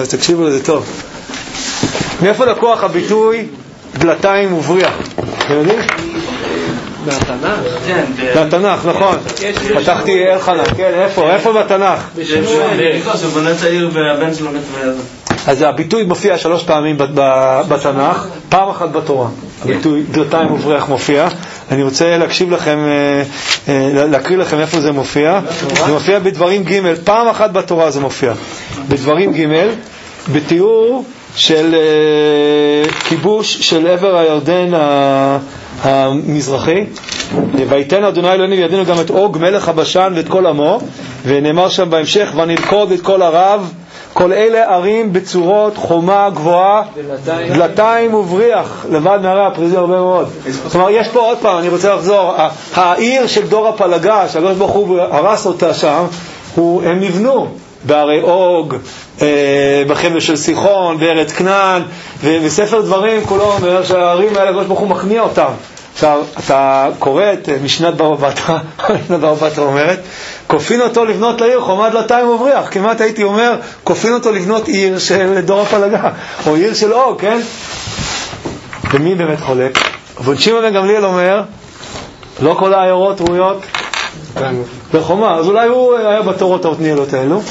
אז תקשיבו לזה טוב. מאיפה לקוח הביטוי דלתיים ובריח? אתם יודעים? מהתנ"ך. מהתנ"ך, נכון. פתחתי אלחנה, כן, איפה בתנ"ך? שבונה את העיר והבן שלו מת בידו. אז הביטוי מופיע 3 פעמים בתנ"ך, פעם אחת בתורה. הביטוי דלתיים ובריח מופיע. אני רוצה להקשיב לכם, להקריא לכם איפה זה מופיע. זה מופיע בדברים ג', פעם אחת בתורה זה מופיע. בדברים ג', בתיאור של כיבוש של עבר הירדן המזרחי. ויתן אדוני אלוהינו בידינו גם את אוג מלך הבשן ואת כל עמו, ונאמר שם בהמשך ונלכוד את כל ערב, כל אלה ערים בצורות חומה גבוהה, דלתיים ובריח, לבד מהרי הפריזי הרבה מאוד. זאת אומרת, יש פה עוד פעם, אני רוצה לחזור, העיר של דור הפלגה שהקדוש ברוך הוא הרס אותה שם, הם נבנו בערי אוג, בחבל של סיחון, בארץ כנען, וספר דברים כולו אומר שהערים האלה הקדוש ברוך הוא מכניע אותם. עכשיו, אתה קורא את משנת בבא בתרא, משנת בבא בתרא אומרת, כופין אותו לבנות לעיר חומה דלתיים ובריח. כמעט הייתי אומר, כופין אותו לבנות עיר של דור הפלגה, או עיר של אוג, כן? ומי באמת חולק? אבל שמעון בן גמליאל אומר, לא כל העיירות ראויות לחומה. אז אולי הוא היה בתורות האותניאלות האלו.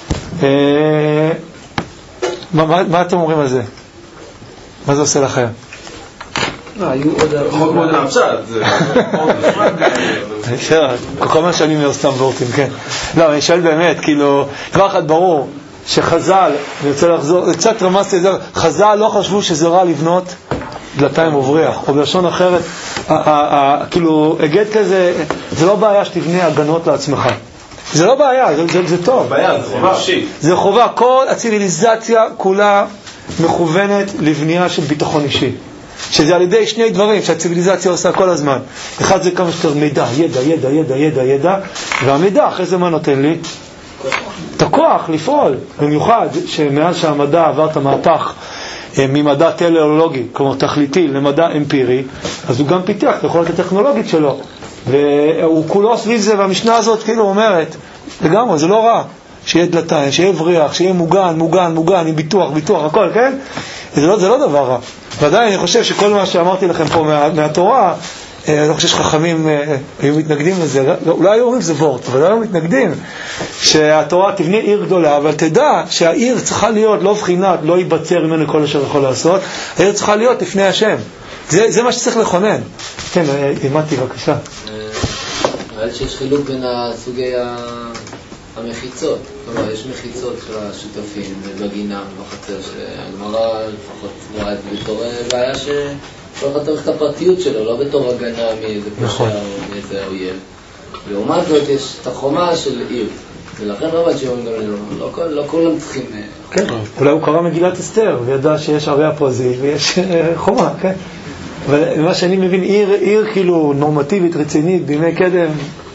מה אתם אומרים על זה? מה זה עושה לכם? חוק מאוד נעפשת. כל מה שאני אומר סתם וורטים, כן. לא, אני שואל באמת, כאילו, דבר אחד ברור, שחז"ל, אני רוצה לחזור, קצת רמזתי את זה, חז"ל לא חשבו שזה רע לבנות דלתיים ובריח, או בלשון אחרת, כאילו, הגד כזה, זה לא בעיה שתבנה הגנות לעצמך. זה לא בעיה, זה טוב. זה חובה. כל הציביליזציה כולה מכוונת לבנייה של ביטחון אישי. שזה על ידי 2 דברים שהציביליזציה עושה כל הזמן. אחד זה כמה שיותר מידע, ידע, והמידע אחרי זה מה נותן לי? את הכוח לפעול. במיוחד שמאז שהמדע עבר את המהפך ממדע טלאולוגי, כלומר תכליתי, למדע אמפירי, אז הוא גם פיתח את היכולת הטכנולוגית שלו. והוא כולו סביב זה, והמשנה הזאת כאילו אומרת, לגמרי, זה לא רע. שיהיה דלתיים, שיהיה בריח, שיהיה מוגן, עם ביטוח, הכל, כן? זה לא דבר רע. ודאי, אני חושב שכל מה שאמרתי לכם פה מהתורה, אני לא חושב שחכמים היו מתנגדים לזה, אולי היו אומרים זה וורט, אבל היו מתנגדים שהתורה תבנה עיר גדולה, אבל תדע שהעיר צריכה להיות לא בחינת, לא ייבצר ממנו כל אשר יכול לעשות, העיר צריכה להיות לפני השם. זה מה שצריך לכונן. כן, אימתי, בבקשה. נראה לי שיש חילוק בין הסוגי המחיצות. כלומר, יש מחיצות של השותפים בגינה, בחצר, שהגמרא לפחות רואה את זה בתור בעיה שכל אחד צריך את הפרטיות שלו, לא בתור הגנה מאיזה פשע או מאיזה אויב. לעומת זאת יש את החומה של עיר, ולכן רבן שמעון גם לא כולם צריכים... כן, אולי הוא קרא מגילת אסתר, וידע שיש ערי הפרזי ויש חומה, כן? אבל מה שאני מבין, עיר כאילו נורמטיבית, רצינית, בימי קדם,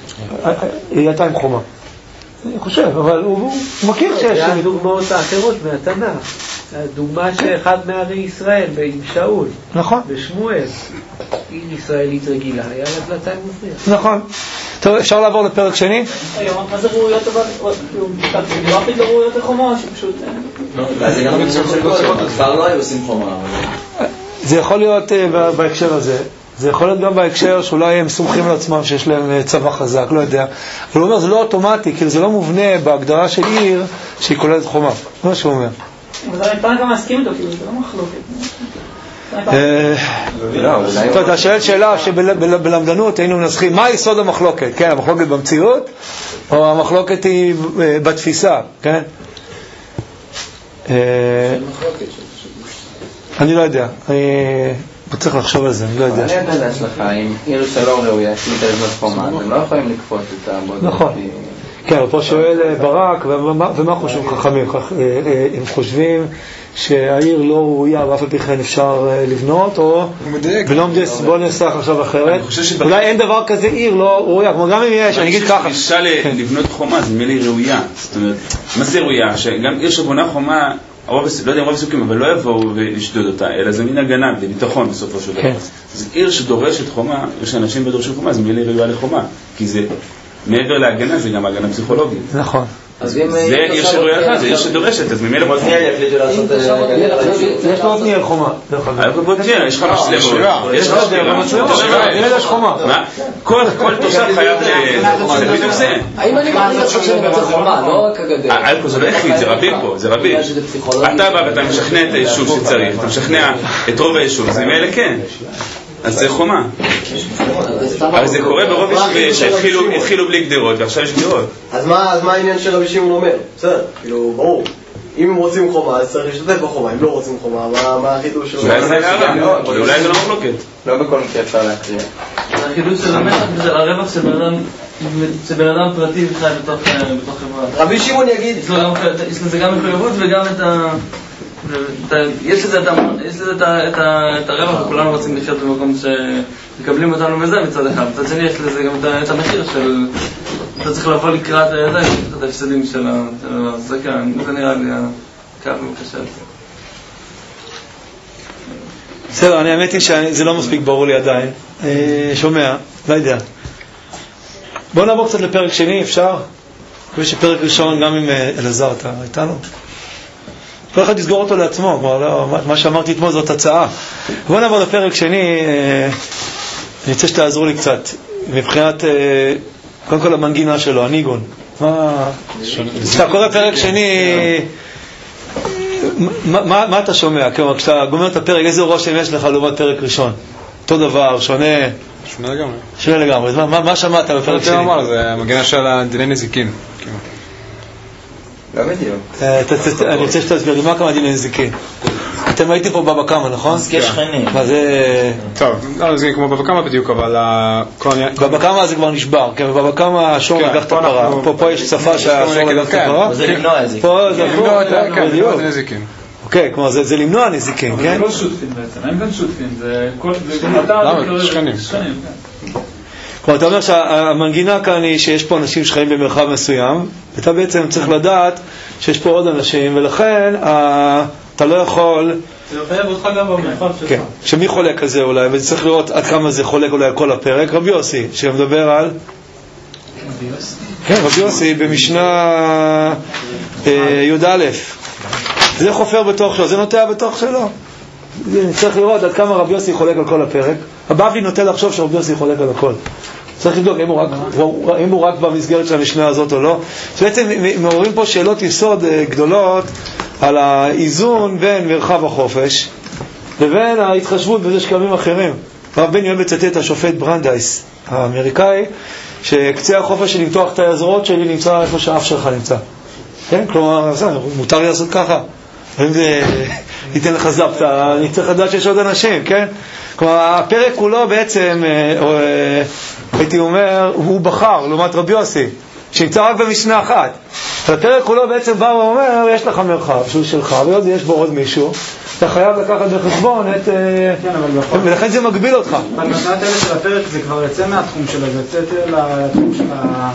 היא הייתה עם חומה. אני חושב, אבל הוא מכיר שיש... זה הדוגמאות האחרות מהתנ"ך. הדוגמה שאחד מערי ישראל, עם שאול. נכון. בשמואל. עיר ישראלית רגילה, היה לה דלתיים ובריח. נכון. טוב, אפשר לעבור לפרק שני? מה זה ראויות אבל? גרפית לא ראויות לחומה, שפשוט... זה גם בקשר של כל כבר לא היו עושים חומה. זה יכול להיות בהקשר הזה. זה יכול להיות גם בהקשר שאולי הם סומכים על עצמם שיש להם צבא חזק, לא יודע. אבל הוא אומר, זה לא אוטומטי, כי זה לא מובנה בהגדרה של עיר שהיא כוללת חומה. זה מה שהוא אומר. אבל זה פעם גם מסכים איתו, כאילו, זה לא מחלוקת. אתה שואל שאלה שבלמדנות היינו מנסחים, מה יסוד המחלוקת? כן, המחלוקת במציאות, או המחלוקת היא בתפיסה, כן? אני לא יודע. צריך לחשוב על זה, אני לא יודע. אני יודע שלך, אם עיר שלא ראויה, החליטה לבנות חומה, הם לא יכולים לקפוץ את העבודה. נכון. כן, פה שואל ברק, ומה חושבים חכמים? הם חושבים שהעיר לא ראויה, ואף על פי כן אפשר לבנות, או... בוא נסח עכשיו אחרת. אולי אין דבר כזה עיר לא ראויה, כמו גם אם יש, אני אגיד ככה. אפשר לבנות חומה, זה מילי ראויה. זאת אומרת, מה זה ראויה? שגם עיר שבונה חומה, לא יודע אם רוב עיסוקים, אבל לא יבואו ולשדוד אותה, אלא זה מין הגנה, זה ביטחון בסופו של דבר. אז עיר שדורשת חומה, יש אנשים בדורשים חומה, זה מילי ראויה לחומה, כי זה מעבר להגנה, זה גם הגנה פסיכולוגית. נכון. זה עיר שרויה אחת, זה עיר שדורשת, אז ממילא... מותניאל יחליטו לעשות... יש לו עתניאל חומה. יש לך משלמות. יש חומה. כל תושב חייב זה בדיוק זה. האם אני מעניין לעשות שאני רוצה חומה, לא רק הגדר? אלפו זה לא החליט, זה רבים פה, זה רבים. אתה בא ואתה משכנע את היישוב שצריך, אתה משכנע את רוב היישוב, אז ממילא כן. אז זה חומה. אבל זה קורה ברוב יישובים שהתחילו בלי גדרות ועכשיו יש גדרות. אז מה העניין של רבי שמעון אומר? בסדר, כאילו, ברור. אם הם רוצים חומה, אז צריך להשתתף בחומה. אם לא רוצים חומה, מה החידוש שלו? אולי זה לא מחלוקת. לא בכל מקרה אפשר להכריע. החידוש של המתח זה הרווח שבן אדם פרטי חי בתוך חברה. רבי שמעון יגיד... יש לזה גם מחויבות וגם את ה... יש לזה את הרווח, וכולנו רוצים לחיות במקום שמקבלים אותנו בזה מצד אחד. מצד שני יש לזה גם את המחיר של... אתה צריך לבוא לקראת את ההפסדים של ההחזקה. זה נראה לי הקו וקשה. בסדר, אני האמת היא שזה לא מספיק ברור לי עדיין. שומע, לא יודע. בואו נעבור קצת לפרק שני, אפשר? יש פרק ראשון גם עם אלעזר, אתה איתנו? כל אחד יסגור אותו לעצמו, מה שאמרתי אתמול זאת הצעה. בואו נעבור לפרק שני, אני רוצה שתעזרו לי קצת, מבחינת, קודם כל המנגינה שלו, הניגון. כשאתה קורא פרק שני, מה אתה שומע? כלומר, כשאתה גומר את הפרק, איזה רושם יש לך לעומת פרק ראשון? אותו דבר, שונה לגמרי. שונה לגמרי. מה שמעת בפרק שני? זה המנגינה של דיני נזיקין. לא בדיוק. אני רוצה שתסביר לי, מה כמה דיני נזיקין? אתם הייתם פה בבא קמא, נכון? נזקי שכנים. מה זה... טוב, לא נזיקין כמו בבא קמא בדיוק, אבל... בבא קמא זה כבר נשבר, כי בבא קמא השור לקח את הפרה. פה יש שפה שהשור לקח את הפרה. זה למנוע נזיקין. פה זה למנוע נזיקין. אוקיי, כלומר זה למנוע נזיקין, כן? זה לא שותפים בעצם, אין כאן שותפים, זה... למה? שכנים. כלומר, אתה אומר שהמנגינה כאן היא שיש פה אנשים שחיים במרחב מסוים, ואתה בעצם צריך לדעת שיש פה עוד אנשים, ולכן אתה לא יכול... זה מחייב אותך גם במרחב שלך. כן, שמי חולק כזה אולי, וצריך לראות עד כמה זה חולק אולי על כל הפרק, רבי יוסי, שמדבר על... רבי יוסי? כן, רבי יוסי במשנה י"א. זה חופר בתוך שלו, זה נוטע בתוך שלו. צריך לראות עד כמה רבי יוסי חולק על כל הפרק. הבבלי נוטה לחשוב שרבי יוסי חולק על הכל. צריך לבדוק אם הוא רק במסגרת של המשנה הזאת או לא. בעצם מעוררים פה שאלות יסוד גדולות על האיזון בין מרחב החופש לבין ההתחשבות בזה שקיימים אחרים. הרב בני אוהב לצטט את השופט ברנדייס האמריקאי, שקצה החופש של למתוח את הזרועות שלי נמצא איפה שהאף שלך נמצא. כן? כלומר, מותר לי לעשות ככה. אם זה ייתן לך זפתה, אני צריך לדעת שיש עוד אנשים, כן? כלומר, הפרק כולו בעצם, הייתי אומר, הוא בחר, לעומת רבי יוסי, שנמצא רק במשנה אחת. הפרק כולו בעצם בא ואומר, יש לך מרחב שהוא שלך, ועוד יש בו עוד מישהו, אתה חייב לקחת בחשבון את... ולכן זה מגביל אותך. במסעת האלה של הפרק זה כבר יצא מהתחום שלו, זה יצא יותר לתחום של ה...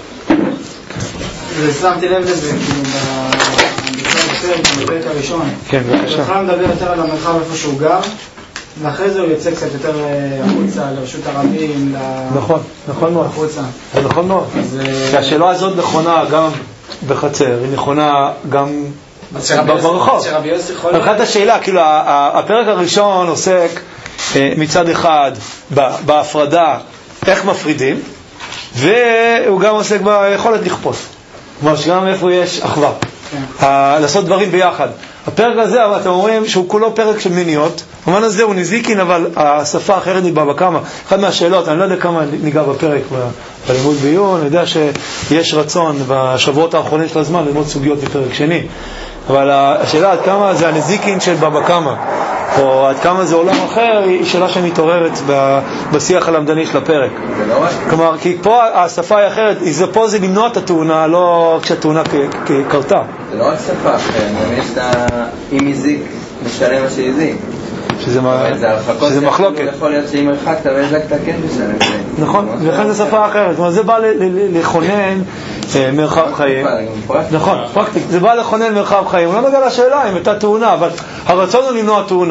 ושמתי לב לזה, כאילו, בפרק הראשון. כן, בבקשה. התחלנו לדבר יותר על המרחב איפה שהוא גר, ואחרי זה הוא יוצא קצת יותר החוצה, לרשות הרבים, נכון מאוד. החוצה. זה נכון מאוד. שהשאלה הזאת נכונה גם בחצר, היא נכונה גם ברחוב. מבחינת השאלה, כאילו, הפרק הראשון עוסק מצד אחד בהפרדה, איך מפרידים, והוא גם עוסק ביכולת לכפות. כלומר, שגם איפה יש אחווה. לעשות דברים ביחד. הפרק הזה, אתם אומרים שהוא כולו פרק של מיניות. המובן הזה הוא נזיקין, אבל השפה האחרת היא בבא קמא. אחת מהשאלות, אני לא יודע כמה ניגע בפרק בלימוד ביון, אני יודע שיש רצון בשבועות האחרונים של הזמן ללמוד סוגיות בפרק שני. אבל השאלה עד כמה זה הנזיקין של בבא קמא, או עד כמה זה עולם אחר, היא שאלה שמתעוררת בשיח הלמדני של הפרק. כלומר, כי פה השפה היא אחרת, פה זה למנוע את התאונה, לא כשהתאונה קרתה. זה לא רק שפה, גם יש את אם הזיק משלם מה שהזיק. שזה מחלוקת. יכול להיות שאם הרחקת והזקת כן משלם. נכון, ולכן זה שפה אחרת. כלומר, זה בא לכונן מרחב חיים. נכון, פרקטית. זה בא לכונן מרחב חיים. הוא לא נוגע לשאלה אם הייתה תאונה, אבל הרצון הוא למנוע תאונות.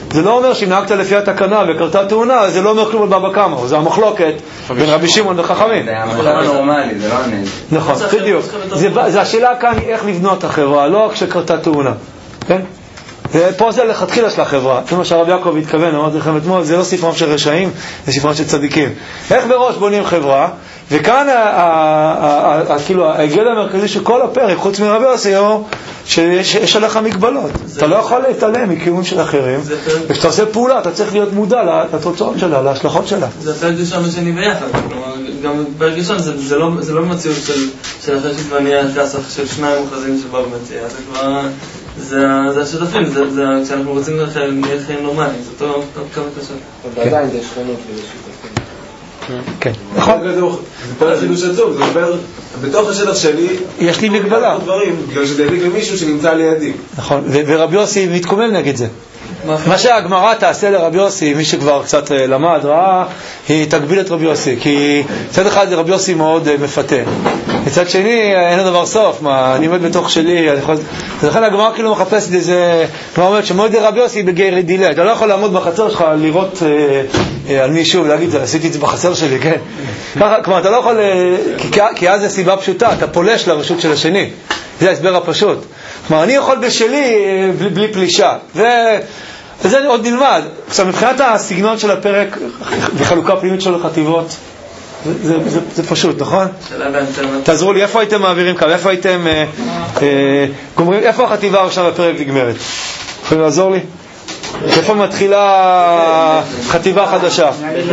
זה לא אומר שאם נהגת לפי התקנה וקרתה תאונה, זה לא אומר כלום על בבא קמא, זה המחלוקת בין רבי שמעון וחכמים. זה המצב הנורמלי, זה לא הנזק. נכון, בדיוק. זה השאלה כאן היא איך לבנות החברה, לא כשקרתה תאונה. כן? פה זה לכתחילה של החברה. זה מה שהרב יעקב התכוון, אמרתי לכם אתמול, זה לא ספרם של רשעים, זה ספרם של צדיקים. איך בראש בונים חברה? וכאן כאילו ההיגד המרכזי של כל הפרק, חוץ מרבי יוסי, שיש עליך מגבלות. אתה לא יכול להתעלם מקיום של אחרים, וכשאתה עושה פעולה אתה צריך להיות מודע לתוצאות שלה, להשלכות שלה. זה הפרק ראשון השני ביחד. גם בפרק ראשון זה לא מציאות של אחרי שתבניה כסף של שניים מוכרזים שבאו במציאה. זה כבר... זה השותפים, זה כשאנחנו רוצים להיות חיים נורמליים, זה טוב כמה קשה. ועדיין זה שכנות לשותפים. כן, נכון. זה פה החידוש עצוב, זה אומר, בתוך השטח שלי יש לי מגבלה. בגלל שזה ידיק למישהו שנמצא לידי. נכון, ורבי יוסי מתקומם נגד זה. מה שהגמרא תעשה לרבי יוסי, מי שכבר קצת למד, ראה, היא תגביל את רבי יוסי, כי מצד אחד רבי יוסי מאוד מפתה, מצד שני אין לדבר סוף, אני עומד בתוך שלי, לכן הגמרא כאילו מחפשת איזה, כלומר אומרת שמועד רבי יוסי בגיא דילה, אתה לא יכול לעמוד בחצר שלך לראות על מישהו ולהגיד, עשיתי את זה בחצר שלי, כן? כלומר אתה לא יכול, כי אז זה סיבה פשוטה, אתה פולש לרשות של השני, זה ההסבר הפשוט. כלומר, אני יכול בשלי בלי פלישה, וזה עוד נלמד. עכשיו, מבחינת הסגנון של הפרק וחלוקה פנימית של החטיבות, זה פשוט, נכון? תעזרו לי, איפה הייתם מעבירים קו? איפה הייתם גומרים? איפה החטיבה עכשיו בפרק נגמרת? יכולים לעזור לי? איפה מתחילה חטיבה חדשה?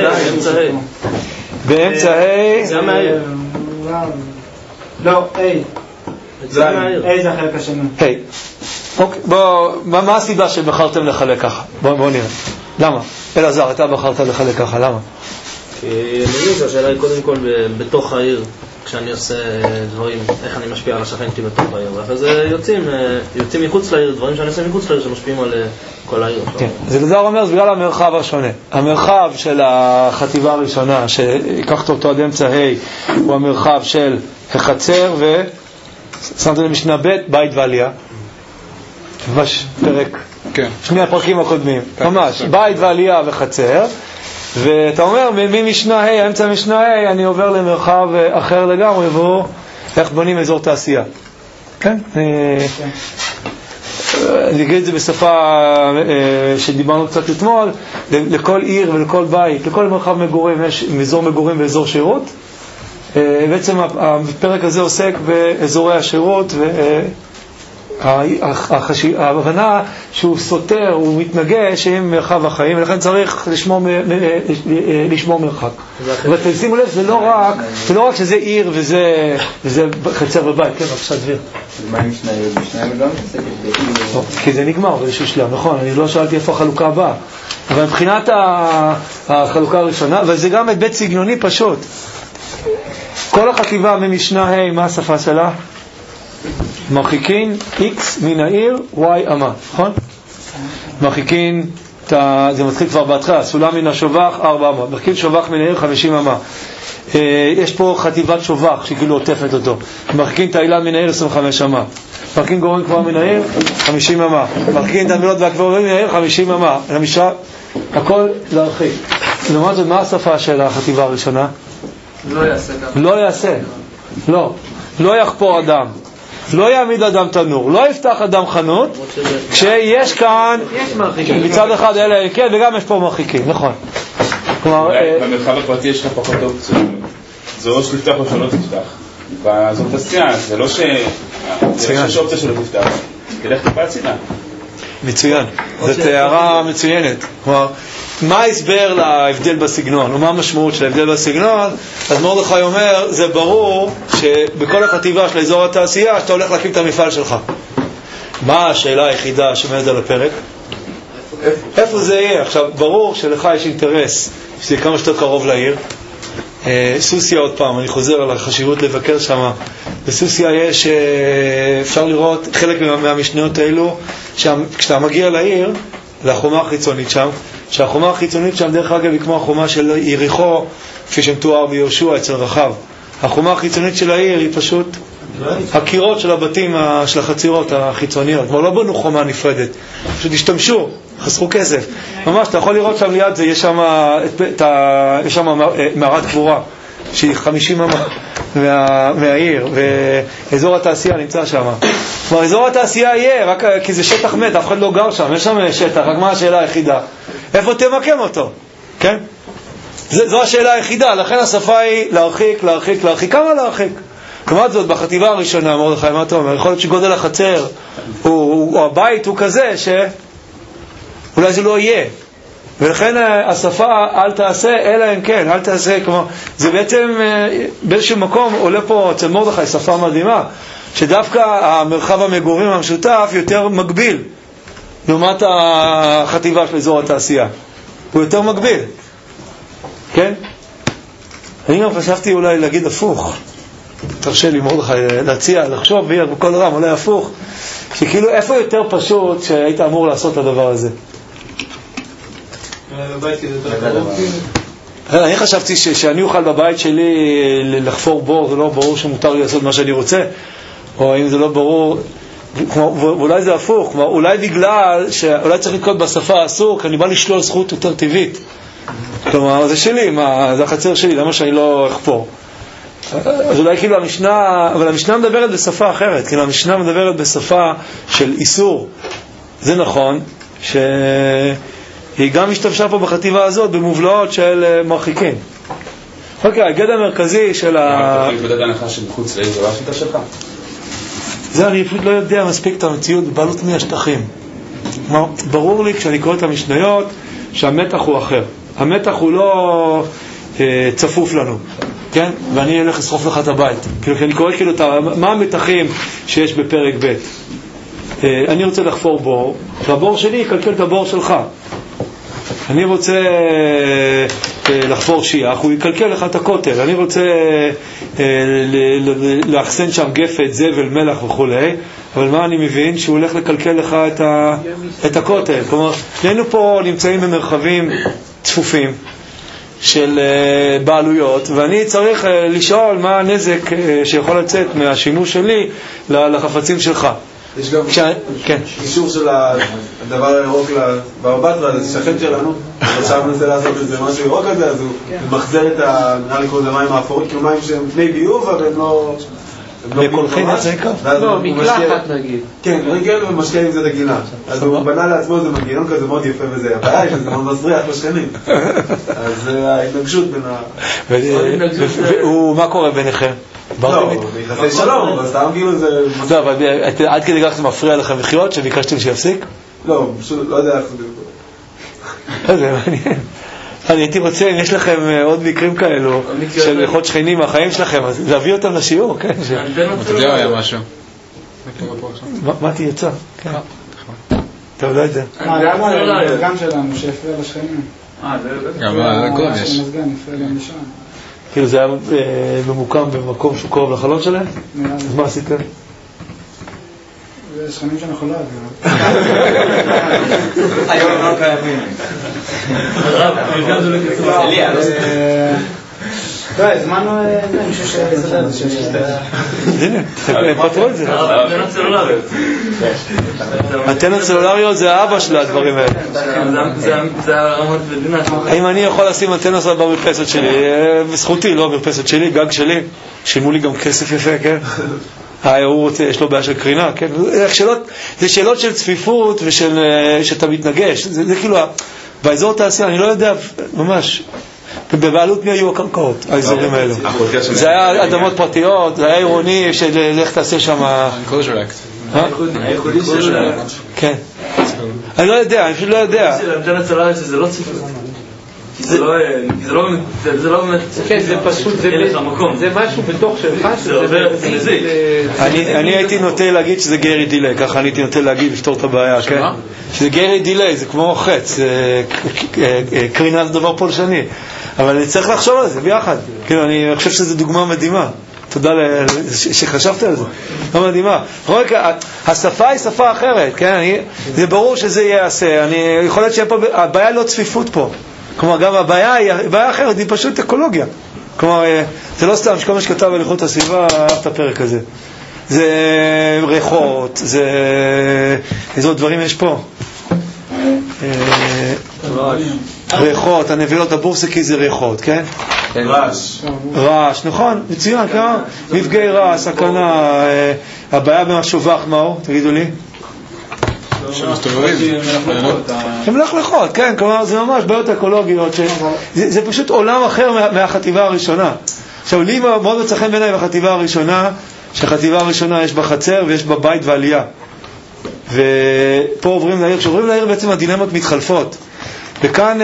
באמצע ה' זה מהיר. לא, זה החלק השני. היי, מה הסיבה שבחרתם לחלק ככה? בואו נראה. למה? אלעזר, אתה בחרת לחלק ככה, למה? כי אני מבין שהשאלה היא קודם כל בתוך העיר, כשאני עושה דברים, איך אני משפיע על השכן שלי בתוך העיר, ואחרי זה יוצאים מחוץ לעיר, דברים שאני עושה מחוץ לעיר שמשפיעים על כל העיר. כן, אז אלעזר אומר, זה בגלל המרחב השונה. המרחב של החטיבה הראשונה, שיקחת אותו עד אמצע ה', הוא המרחב של החצר שמתם למשנה ב', בית ועלייה, ממש פרק, שני הפרקים הקודמים, ממש, בית ועלייה וחצר, ואתה אומר, ממשנה ה', האמצע משנה ה', אני עובר למרחב אחר לגמרי, והוא איך בונים אזור תעשייה. כן? אני אגיד את זה בשפה שדיברנו קצת אתמול, לכל עיר ולכל בית, לכל מרחב מגורים, יש אזור מגורים ואזור שירות. בעצם הפרק הזה עוסק באזורי השירות וההבנה שהוא סותר, הוא מתנגש עם מרחב החיים, ולכן צריך לשמור מרחק. אבל תשימו לב, זה לא רק שזה עיר וזה חצר ובית. כן, בבקשה דביר. מה עם משנה עיר? משנה עיר גם עוסקת? כי זה נגמר באיזשהו שלב, נכון, אני לא שאלתי איפה החלוקה הבאה, אבל מבחינת החלוקה הראשונה, וזה גם היבט סגנוני פשוט. כל החטיבה ממשנה ה', מה השפה שלה? מרחיקין X מן העיר, Y אמה, נכון? מרחיקין, זה מתחיל כבר בהתחלה, סולם מן השובח 4 אמה, מרחיקין שובח מן העיר 50 אמה. יש פה חטיבת שובח שכאילו עוטפת אותו. מרחיקין תאילן מן העיר 25 אמה. מרחיקין גורם כבר מן העיר 50 אמה. מרחיקין תמילות והגבורים מן העיר 50 אמה. למשל, הכל להרחיק. לעומת זאת, מה השפה של החטיבה הראשונה? לא יעשה ככה. לא יעשה. לא יחפור אדם. לא יעמיד אדם תנור. לא יפתח אדם חנות. כשיש כאן מצד אחד אלה, כן, וגם יש פה מרחיקים, נכון. במרחב הפרטי יש לך פחות אופציות. זה או שתפתח או שלא תפתח. זאת תעשייה, זה לא שיש אופציה שלא תפתח. תלך טיפה הצידה. מצוין. זאת הערה מצוינת. כלומר, מה ההסבר להבדל בסגנון, ומה המשמעות של ההבדל בסגנון? אז מרדכי אומר, זה ברור שבכל החטיבה של אזור התעשייה שאתה הולך להקים את המפעל שלך. מה השאלה היחידה שעומדת על הפרק? איפה זה יהיה? עכשיו, ברור שלך יש אינטרס שזה כמה שיותר קרוב לעיר. סוסיה עוד פעם, אני חוזר על החשיבות לבקר שם. בסוסיה יש, אפשר לראות חלק מהמשניות האלו, כשאתה מגיע לעיר, לחומה החיצונית שם, שהחומה החיצונית שם דרך אגב היא כמו החומה של יריחו, כפי שמתואר ביהושע אצל רחב. החומה החיצונית של העיר היא פשוט הקירות של הבתים, של החצירות החיצוניות, כבר לא בנו חומה נפרדת, פשוט השתמשו, חסכו כסף. ממש, אתה יכול לראות שם ליד זה, יש שם מערת קבורה, שהיא 50 מהעיר, ואזור התעשייה נמצא שם. כבר אזור התעשייה יהיה, רק כי זה שטח מת, אף אחד לא גר שם, יש שם שטח, רק מה השאלה היחידה? איפה תמקם אותו? כן? זו השאלה היחידה, לכן השפה היא להרחיק, להרחיק, להרחיק. כמה להרחיק? כמובן זאת, בחטיבה הראשונה, מרדכי, מה אתה אומר? יכול להיות שגודל החצר, או הבית הוא כזה, שאולי זה לא יהיה. ולכן השפה אל תעשה, אלא אם כן, אל תעשה, כלומר, זה בעצם באיזשהו מקום עולה פה אצל מרדכי שפה מדהימה, שדווקא המרחב המגורים המשותף יותר מגביל, לעומת החטיבה של אזור התעשייה. הוא יותר מגביל. כן? אני גם חשבתי אולי להגיד הפוך. תרשה לי מרדכי להציע, לחשוב בכל רם, אולי הפוך. שכאילו איפה יותר פשוט שהיית אמור לעשות את הדבר הזה? אני חשבתי שאני אוכל בבית שלי לחפור בור, זה לא ברור שמותר לי לעשות מה שאני רוצה, או אם זה לא ברור, ואולי זה הפוך, אולי בגלל שאולי צריך לקרוא בשפה אסור, כי אני בא לשלול זכות יותר טבעית. כלומר, זה שלי, זה החצר שלי, למה שאני לא אחפור? אז אולי כאילו המשנה, אבל המשנה מדברת בשפה אחרת, כאילו המשנה מדברת בשפה של איסור. זה נכון, שהיא גם השתמשה פה בחטיבה הזאת במובלעות של מרחיקים. אוקיי, הגד המרכזי של בדד ההנחה שבחוץ לעיר, זה לא השיטה שלך? זה אני פשוט לא יודע מספיק את המציאות בבעלות מהשטחים. ברור לי כשאני קורא את המשניות שהמתח הוא אחר. המתח הוא לא צפוף לנו, כן? ואני אלך לשרוף לך את הבית. כאילו, אני קורא כאילו מה המתחים שיש בפרק ב'. אני רוצה לחפור בור, והבור שלי יקלקל את הבור שלך. אני רוצה לחפור שיח, הוא יקלקל לך את הכותל. אני רוצה לאחסן שם גפת, זבל, מלח וכו'. אבל מה אני מבין? שהוא הולך לקלקל לך את הכותל. כלומר, שנינו פה נמצאים במרחבים צפופים של בעלויות, ואני צריך לשאול מה הנזק שיכול לצאת מהשימוש שלי לחפצים שלך. יש גם אישור של הדבר הירוק ברבטרה, זה שכן שלנו, עכשיו מנסה לעשות את זה משהו ירוק הזה, אז הוא מחזר את נראה לי כל זה מים האפורים, כאילו מים שהם פני ביוב, אבל הם לא... בקולחין את זה עיקר? לא, מקלחת נגיד. כן, רגל ומשקיע עם זה את הגינה. אז הוא בנה לעצמו איזה מנגנון כזה מאוד יפה וזה, הבעיה שזה מאוד מסריח לשכנים. אז ההתנגשות בין מה קורה ביניכם? לא, ביחסי שלום, אז סתם כאילו זה... לא, אבל עד כדי כך זה מפריע לכם לחיות שביקשתם שיפסיק? לא, פשוט לא יודע איך זה... זה מעניין. אני הייתי רוצה, אם יש לכם עוד מקרים כאלו של יכול שכנים מהחיים שלכם, אז להביא אותם לשיעור, כן? אתה יודע היה משהו. מתי יצא? כן. אתה לא יודע. גם שלנו שהפריע לשכנים. גם הגון יש. המזגן הפריע גם לשם. כאילו זה היה ממוקם במקום שהוא קרוב לחלון שלהם? אז מה עשיתם? זה שכנים שאנחנו לא אוהבים. היום לא קיימים. לא, הזמנו מישהו שיסדר את זה. הנה, פתרו את זה. אנטנות סלולריות. אנטנות סלולריות זה האבא של הדברים האלה. זה הרמות בדינה. האם אני יכול לשים אנטנות סלולריות במרפסת שלי? זכותי, לא במרפסת שלי, גג שלי. שימו לי גם כסף יפה, כן? הוא רוצה, יש לו בעיה של קרינה, כן? זה שאלות של צפיפות ושל שאתה מתנגש. זה כאילו, באזור תעשייה, אני לא יודע, ממש, בבעלות מי היו הקרקעות, האזורים האלו. זה היה אדמות פרטיות, זה היה עירוני, של איך תעשה שם... כן. אני לא יודע, אני פשוט לא יודע. זה לא צפיפות. זה לא באמת... כן, זה פשוט, זה משהו בתוך שלך, אני הייתי נוטה להגיד שזה גרי דילי, ככה אני הייתי נוטה להגיד לפתור את הבעיה, כן? שזה גרי דילי, זה כמו חץ, קרינה זה דבר פולשני, אבל אני צריך לחשוב על זה ביחד, אני חושב שזו דוגמה מדהימה, תודה שחשבת על זה, דוגמה מדהימה. השפה היא שפה אחרת, זה ברור שזה יעשה, יכול להיות שהבעיה לא צפיפות פה, כלומר גם הבעיה אחרת היא פשוט אקולוגיה, כלומר זה לא סתם שכל מה שכתב על איכות הסביבה אהב את הפרק הזה, זה ריחות, איזה עוד דברים יש פה? ריחות, הנבילות הבורסקי זה ריחות, כן? רעש, נכון, מצוין, כמה? מפגעי רעש, סכנה, הבעיה במשווח, מהו? תגידו לי. הם מלכלכות, כן, כלומר זה ממש בעיות אקולוגיות, זה פשוט עולם אחר מהחטיבה הראשונה. עכשיו, לי מאוד מצא חן בעיניי בחטיבה הראשונה, שהחטיבה הראשונה יש בחצר ויש בבית ועלייה. ופה עוברים לעיר, כשעוברים לעיר בעצם הדילמות מתחלפות. וכאן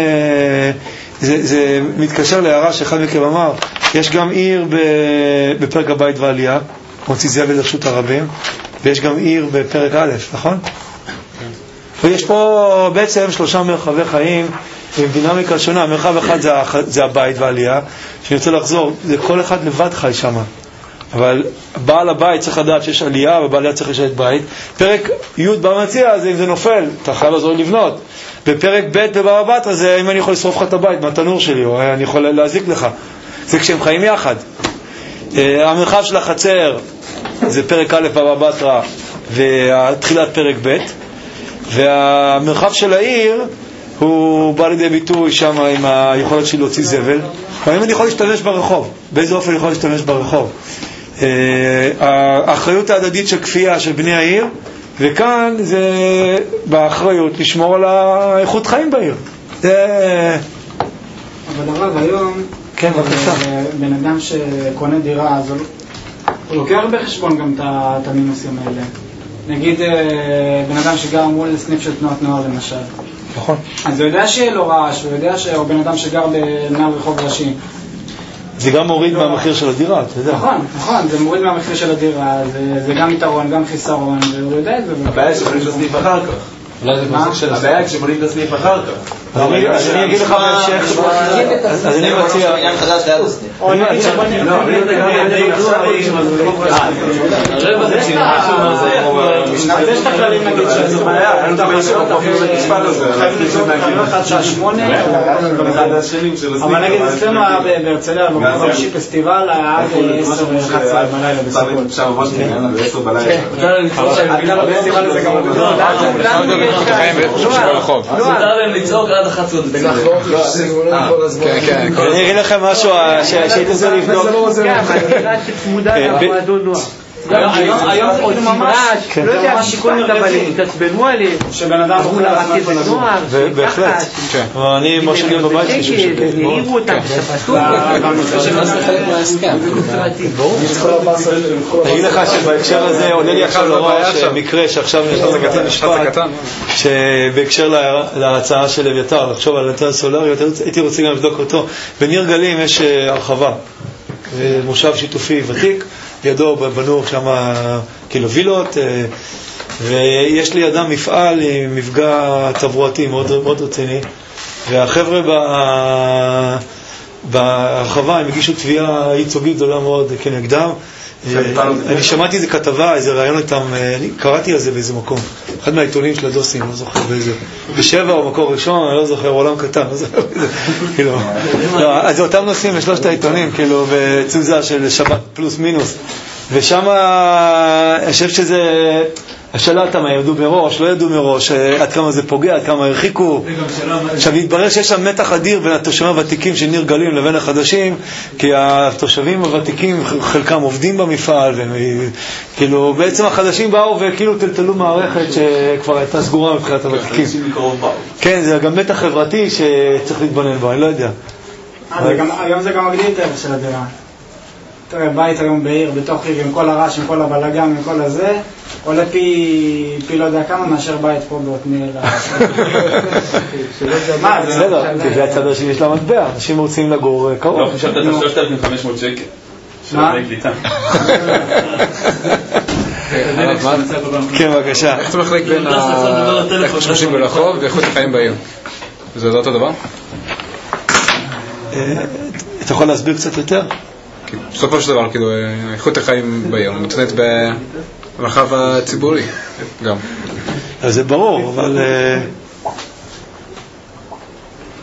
זה מתקשר להערה שאחד מכם אמר, יש גם עיר בפרק הבית ועלייה, מוציא זבל לרשות הרבים, ויש גם עיר בפרק א', נכון? ויש פה בעצם 3 מרחבי חיים עם דינמיקה שונה. מרחב אחד זה הבית ועלייה, שאני רוצה לחזור, זה כל אחד לבד חי שם. אבל בעל הבית צריך לדעת שיש עלייה, ובעל הבית צריך לשבת בית. פרק י' במציע זה אם זה נופל, אתה חייב לעזור לבנות. בפרק ב' בבבא בתרא זה אם אני יכול לשרוף לך את הבית מהתנור שלי, או אני יכול להזיק לך. זה כשהם חיים יחד. המרחב של החצר זה פרק א' בבבא בתרא ותחילת פרק ב', והמרחב של העיר הוא בא לידי ביטוי שם עם היכולת שלי להוציא זבל. והאם אני יכול להשתמש ברחוב, באיזה אופן אני יכול להשתמש ברחוב, האחריות ההדדית של כפייה של בני העיר, וכאן זה באחריות לשמור על האיכות חיים בעיר. אבל הרב היום, כן, בבקשה, בן אדם שקונה דירה, אז הוא לוקח בחשבון גם את המינוסים האלה. נגיד בן אדם שגר מול סניף של תנועת נוער למשל, נכון, אז הוא יודע שיהיה לו רעש, הוא יודע שהוא בן אדם שגר בנער רחוב ראשי, זה גם מוריד מהמחיר של הדירה, אתה יודע. נכון, זה מוריד מהמחיר של הדירה, זה גם יתרון, גם חיסרון, והוא יודע את זה. הבעיה שבונים את הסניף אחר כך. הבעיה כשבונים את הסניף אחר כך. אני אגיד לך בהמשך, אז אני מציע עניין חדש ליד הסניף. הרבע זה אז יש את הכללים נגיד שזה בעיה, אני מדבר שם פה אפילו למשפט הזה, אבל נגיד אצלנו היה בהרצליה, במקום ראשי פסטיבל, היה עד 10-11 בלילה בסקול. שם ממש נגענו ב-10 בלילה. הייתה לו פסטיבל הזה גם מותר להם לצעוק עד 11 דקות. אני אגיד לכם משהו שהייתי רוצה לבדוק. היום עוד ממש, לא יודע, שיקול מרבלים, תצבנו עליהם, שבן אדם עברו לרכבת נוער, בהחלט. אני מושגל בבית שלי שקט. העירו אותם, שפטו. אני אגיד לך שבהקשר הזה עולה לי עכשיו לראש מקרה שעכשיו יש לנו משפט, שבהקשר להצעה של אביתר, לחשוב על הנתון הסולרי, הייתי רוצה גם לבדוק אותו. בניר גלים יש הרחבה, מושב שיתופי ותיק, לידו בנו שם כאילו וילות, ויש לי אדם מפעל עם מפגע תברואתי מאוד רציני, והחבר'ה בהרחבה הם הגישו תביעה ייצוגית גדולה מאוד כנגדם. אני שמעתי איזה כתבה, איזה רעיון איתם, אני קראתי על זה באיזה מקום, אחד מהעיתונים של הדוסים, לא זוכר באיזה, בשבע או מקור ראשון, אני לא זוכר, עולם קטן, לא זוכר באיזה, אז זה אותם נושאים לשלושת העיתונים, כאילו בתזוזה של שבת פלוס מינוס, ושם אני חושב שזה השאלה כמה ידעו מראש, לא ידעו מראש, עד כמה זה פוגע, עד כמה הרחיקו. עכשיו התברר שיש שם מתח אדיר בין התושבים הוותיקים של ניר גלים לבין החדשים, כי התושבים הוותיקים חלקם עובדים במפעל, וכאילו בעצם החדשים באו וכאילו טלטלו מערכת שכבר הייתה סגורה מבחינת הוותיקים. כן, זה גם מתח חברתי שצריך להתבונן בו, אני לא יודע. היום זה גם מגדיל את הערך של הדירה. תראה, בית היום בעיר, בתוך עיר, עם כל הרעש, עם כל הבלגן, עם כל הזה, עולה פי לא יודע כמה מאשר בית פה בעתניאל. בסדר, זה הצד השני של המטבע, אנשים רוצים לגור קרוב. לא, חשבת את 3,500 שקל. מה? כן, בבקשה. איך אתה מחלק בין איך משתמשים ברחוב ואיכות החיים בעיר? זה אותו דבר? אתה יכול להסביר קצת יותר? בסופו של דבר, כאילו, איכות החיים בעיר מתנית במרחב הציבורי גם. אז זה ברור, אבל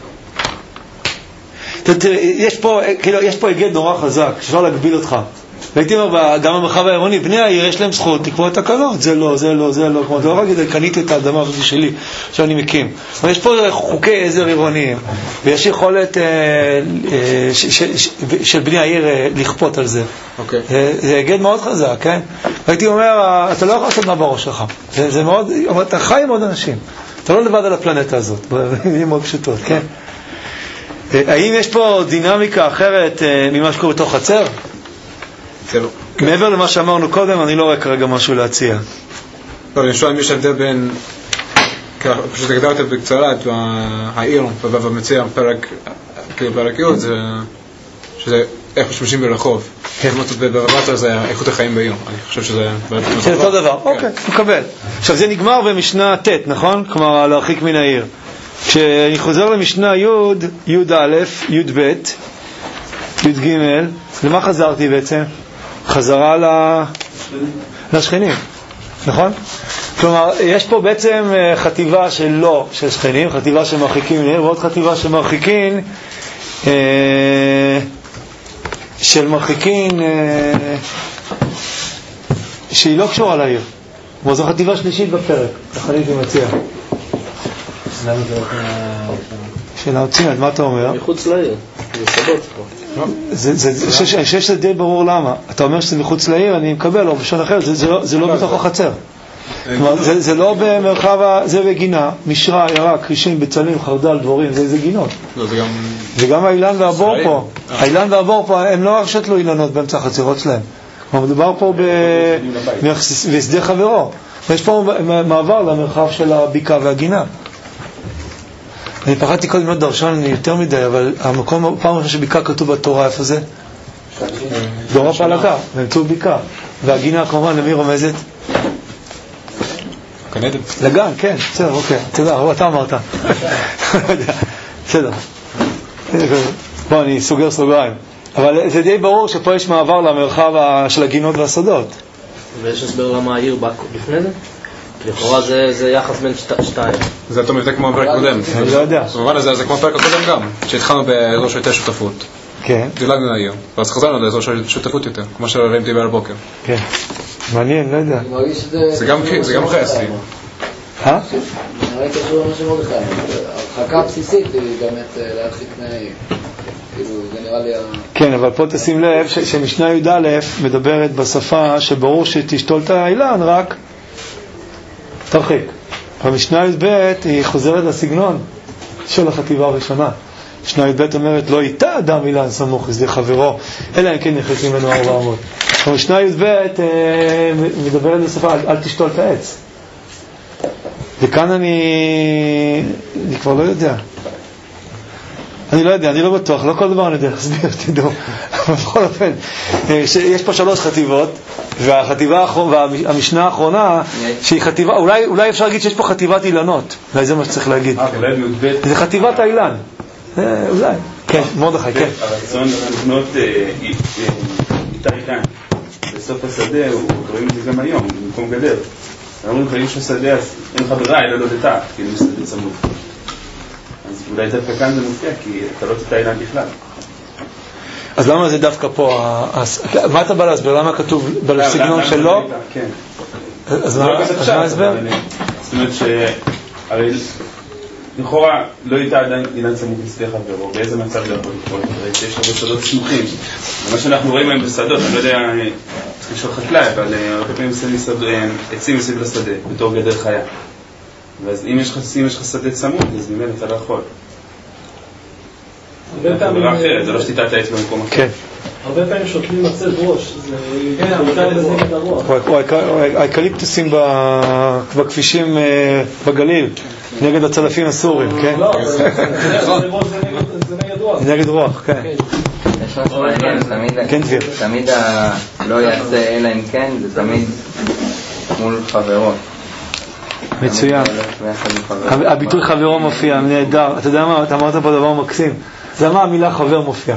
יש פה היגד נורא חזק, שאפשר להגביל אותך. והייתי אומר, גם במרחב העירוני, בני העיר יש להם זכות לקבוע את הקלות, זה לא, זה לא, זה לא, כמו לא רק קניתי את האדמה הזאת שלי, שאני מקים. אבל יש פה חוקי עזר עירוניים, ויש יכולת של בני העיר לכפות על זה. זה הגד מאוד חזק, כן? והייתי אומר, אתה לא יכול לעשות מה בראש שלך. זה מאוד, אבל אתה חי עם עוד אנשים. אתה לא לבד על הפלנטה הזאת, במילים מאוד פשוטות, כן? האם יש פה דינמיקה אחרת ממה שקורה בתוך חצר? מעבר למה שאמרנו קודם, אני לא רואה כרגע משהו להציע. לא, אני שואל אם יש הבדל בין, פשוט הגדרת בקצרה את העיר, ומציע פרק י' שזה איך משתמשים ברחוב. ברמת זה איכות החיים בעיר. אני חושב שזה אותו דבר. אוקיי, מקבל. עכשיו זה נגמר במשנה ט', נכון? כלומר להרחיק מן העיר. כשאני חוזר למשנה י' א', י' ב', י' ג', למה חזרתי בעצם? חזרה לשכנים, נכון? כלומר, יש פה בעצם חטיבה של לא של שכנים, חטיבה שמרחיקים לעיר, ועוד חטיבה שמרחיקים של מרחיקים שהיא לא קשורה לעיר. וזו חטיבה שלישית בפרק, ככה אני מציע. למה זה לא שאלה עוצמת, מה אתה אומר? מחוץ לעיר, זה סבות פה. אני חושב שזה די ברור למה. אתה אומר שזה מחוץ לעיר, אני מקבל, או בשון אחר, זה לא בתוך החצר. זה לא במרחב, זה בגינה, משרה, ירק, קרישים, בצלים, חרדל, דבורים, זה גינות. וגם האילן והבור פה, האילן והבור פה, הם לא הרשת לו אילנות באמצע החצרות שלהם. מדובר פה בשדה חברו. יש פה מעבר למרחב של הביקה והגינה. אני פחדתי קודם להיות דרשן, אני יותר מדי, אבל המקום, פעם ראשונה שביקה כתוב בתורה, איפה זה? דורה פעלתה, באמצעות ביקה. והגינה כמובן, למי רומזת? גן לגן, כן, בסדר, אוקיי. תודה, אתה אמרת. בסדר. בוא, אני סוגר סוגריים. אבל זה די ברור שפה יש מעבר למרחב של הגינות והשדות. ויש הסבר למה העיר בא לפני זה? לכאורה זה יחס בין שתיים. זה אתה מבטא כמו הפרק הקודם. אני לא יודע. במובן הזה זה כמו הפרק הקודם גם, שהתחלנו באזור שהייתה שותפות. כן. דילגנו לעיר, ואז חזרנו לאזור של שותפות יותר, כמו שראיתם דיבר הבוקר. כן. מעניין, לא יודע. זה גם חסי. אני ראיתי קשור למה שמוד אחד. הרחקה הבסיסית היא באמת להרחיק מהעיר. כן, אבל פה תשים לב שמשנה י"א מדברת בשפה שברור שתשתול את האילן, רק תרחיק. במשנה י"ב היא חוזרת לסגנון של החטיבה הראשונה. משנה י"ב אומרת לא איתה אדם אילן סמוך לשדה חברו, אלא אם כן נחלקים לנו 400. במשנה י"ב מדברת בשפה אל תשתול את העץ. וכאן אני כבר לא יודע. אני לא יודע, אני לא בטוח, לא כל דבר אני יודע להסביר, תדעו. בכל אופן, יש פה 3 חטיבות, והמשנה האחרונה, שהיא חטיבה, אולי אפשר להגיד שיש פה חטיבת אילנות, אולי זה מה שצריך להגיד. זה חטיבת האילן. אולי. כן, מרדכי, כן. הרצון לבנות איתה אילן. בסוף השדה, רואים את זה גם היום, במקום גדר. אומרים לך, אם יש השדה, אז אין לך ברירה, אלא לא דתה, כי אין שדה צמוד. אז אולי דווקא כאן זה מופיע, כי אתה לא תתה אילן בכלל. אז למה זה דווקא פה? מה אתה בא להסבר? למה כתוב בסגנון שלו? כן. אז מה ההסבר? זאת אומרת שהרי לכאורה לא הייתה עדיין אילן סמוך לשדה חברו, באיזה מצב זה יכול לקרות? יש הרבה שדות סמוכים. ומה שאנחנו רואים היום בשדות, אני לא יודע, צריך לשאול חקלאי, אבל הרבה פעמים עצים מסביב לשדה, בתור גדר חיה. ואז אם יש לך שדה צמוד, אז ממילא אתה לא יכול. חברה אחרת, זה לא שתיתת העץ במקום אחר. הרבה פעמים שותלים מצב ראש, זה נמצא נגד הרוח. האקליפטוסים בכבישים בגליל, נגד הצלפים הסורים, כן? לא, זה נגד רוח. נגד רוח, כן. יש משהו מעניין, תמיד לא יעשה אלא אם כן, זה תמיד מול חברות. מצוין. הביטוי חברו מופיע, נהדר. אתה יודע מה, אתה אמרת פה דבר מקסים. זה מה המילה חבר מופיע.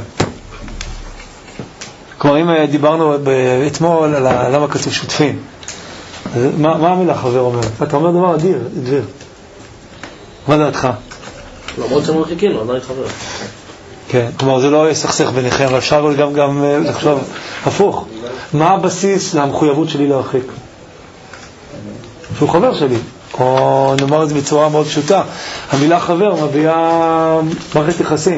כלומר, אם דיברנו אתמול על למה כתוב שותפים, מה המילה חבר אומרת? אתה אומר דבר אדיר, דביר. מה דעתך? למרות שהם מרחיקים, עדיין חבר. כן, כלומר זה לא יסכסך ביניכם, אבל אפשר גם לחשוב הפוך. מה הבסיס למחויבות שלי להרחיק? שהוא חבר שלי, או נאמר את זה בצורה מאוד פשוטה, המילה חבר מביאה מערכת יחסים,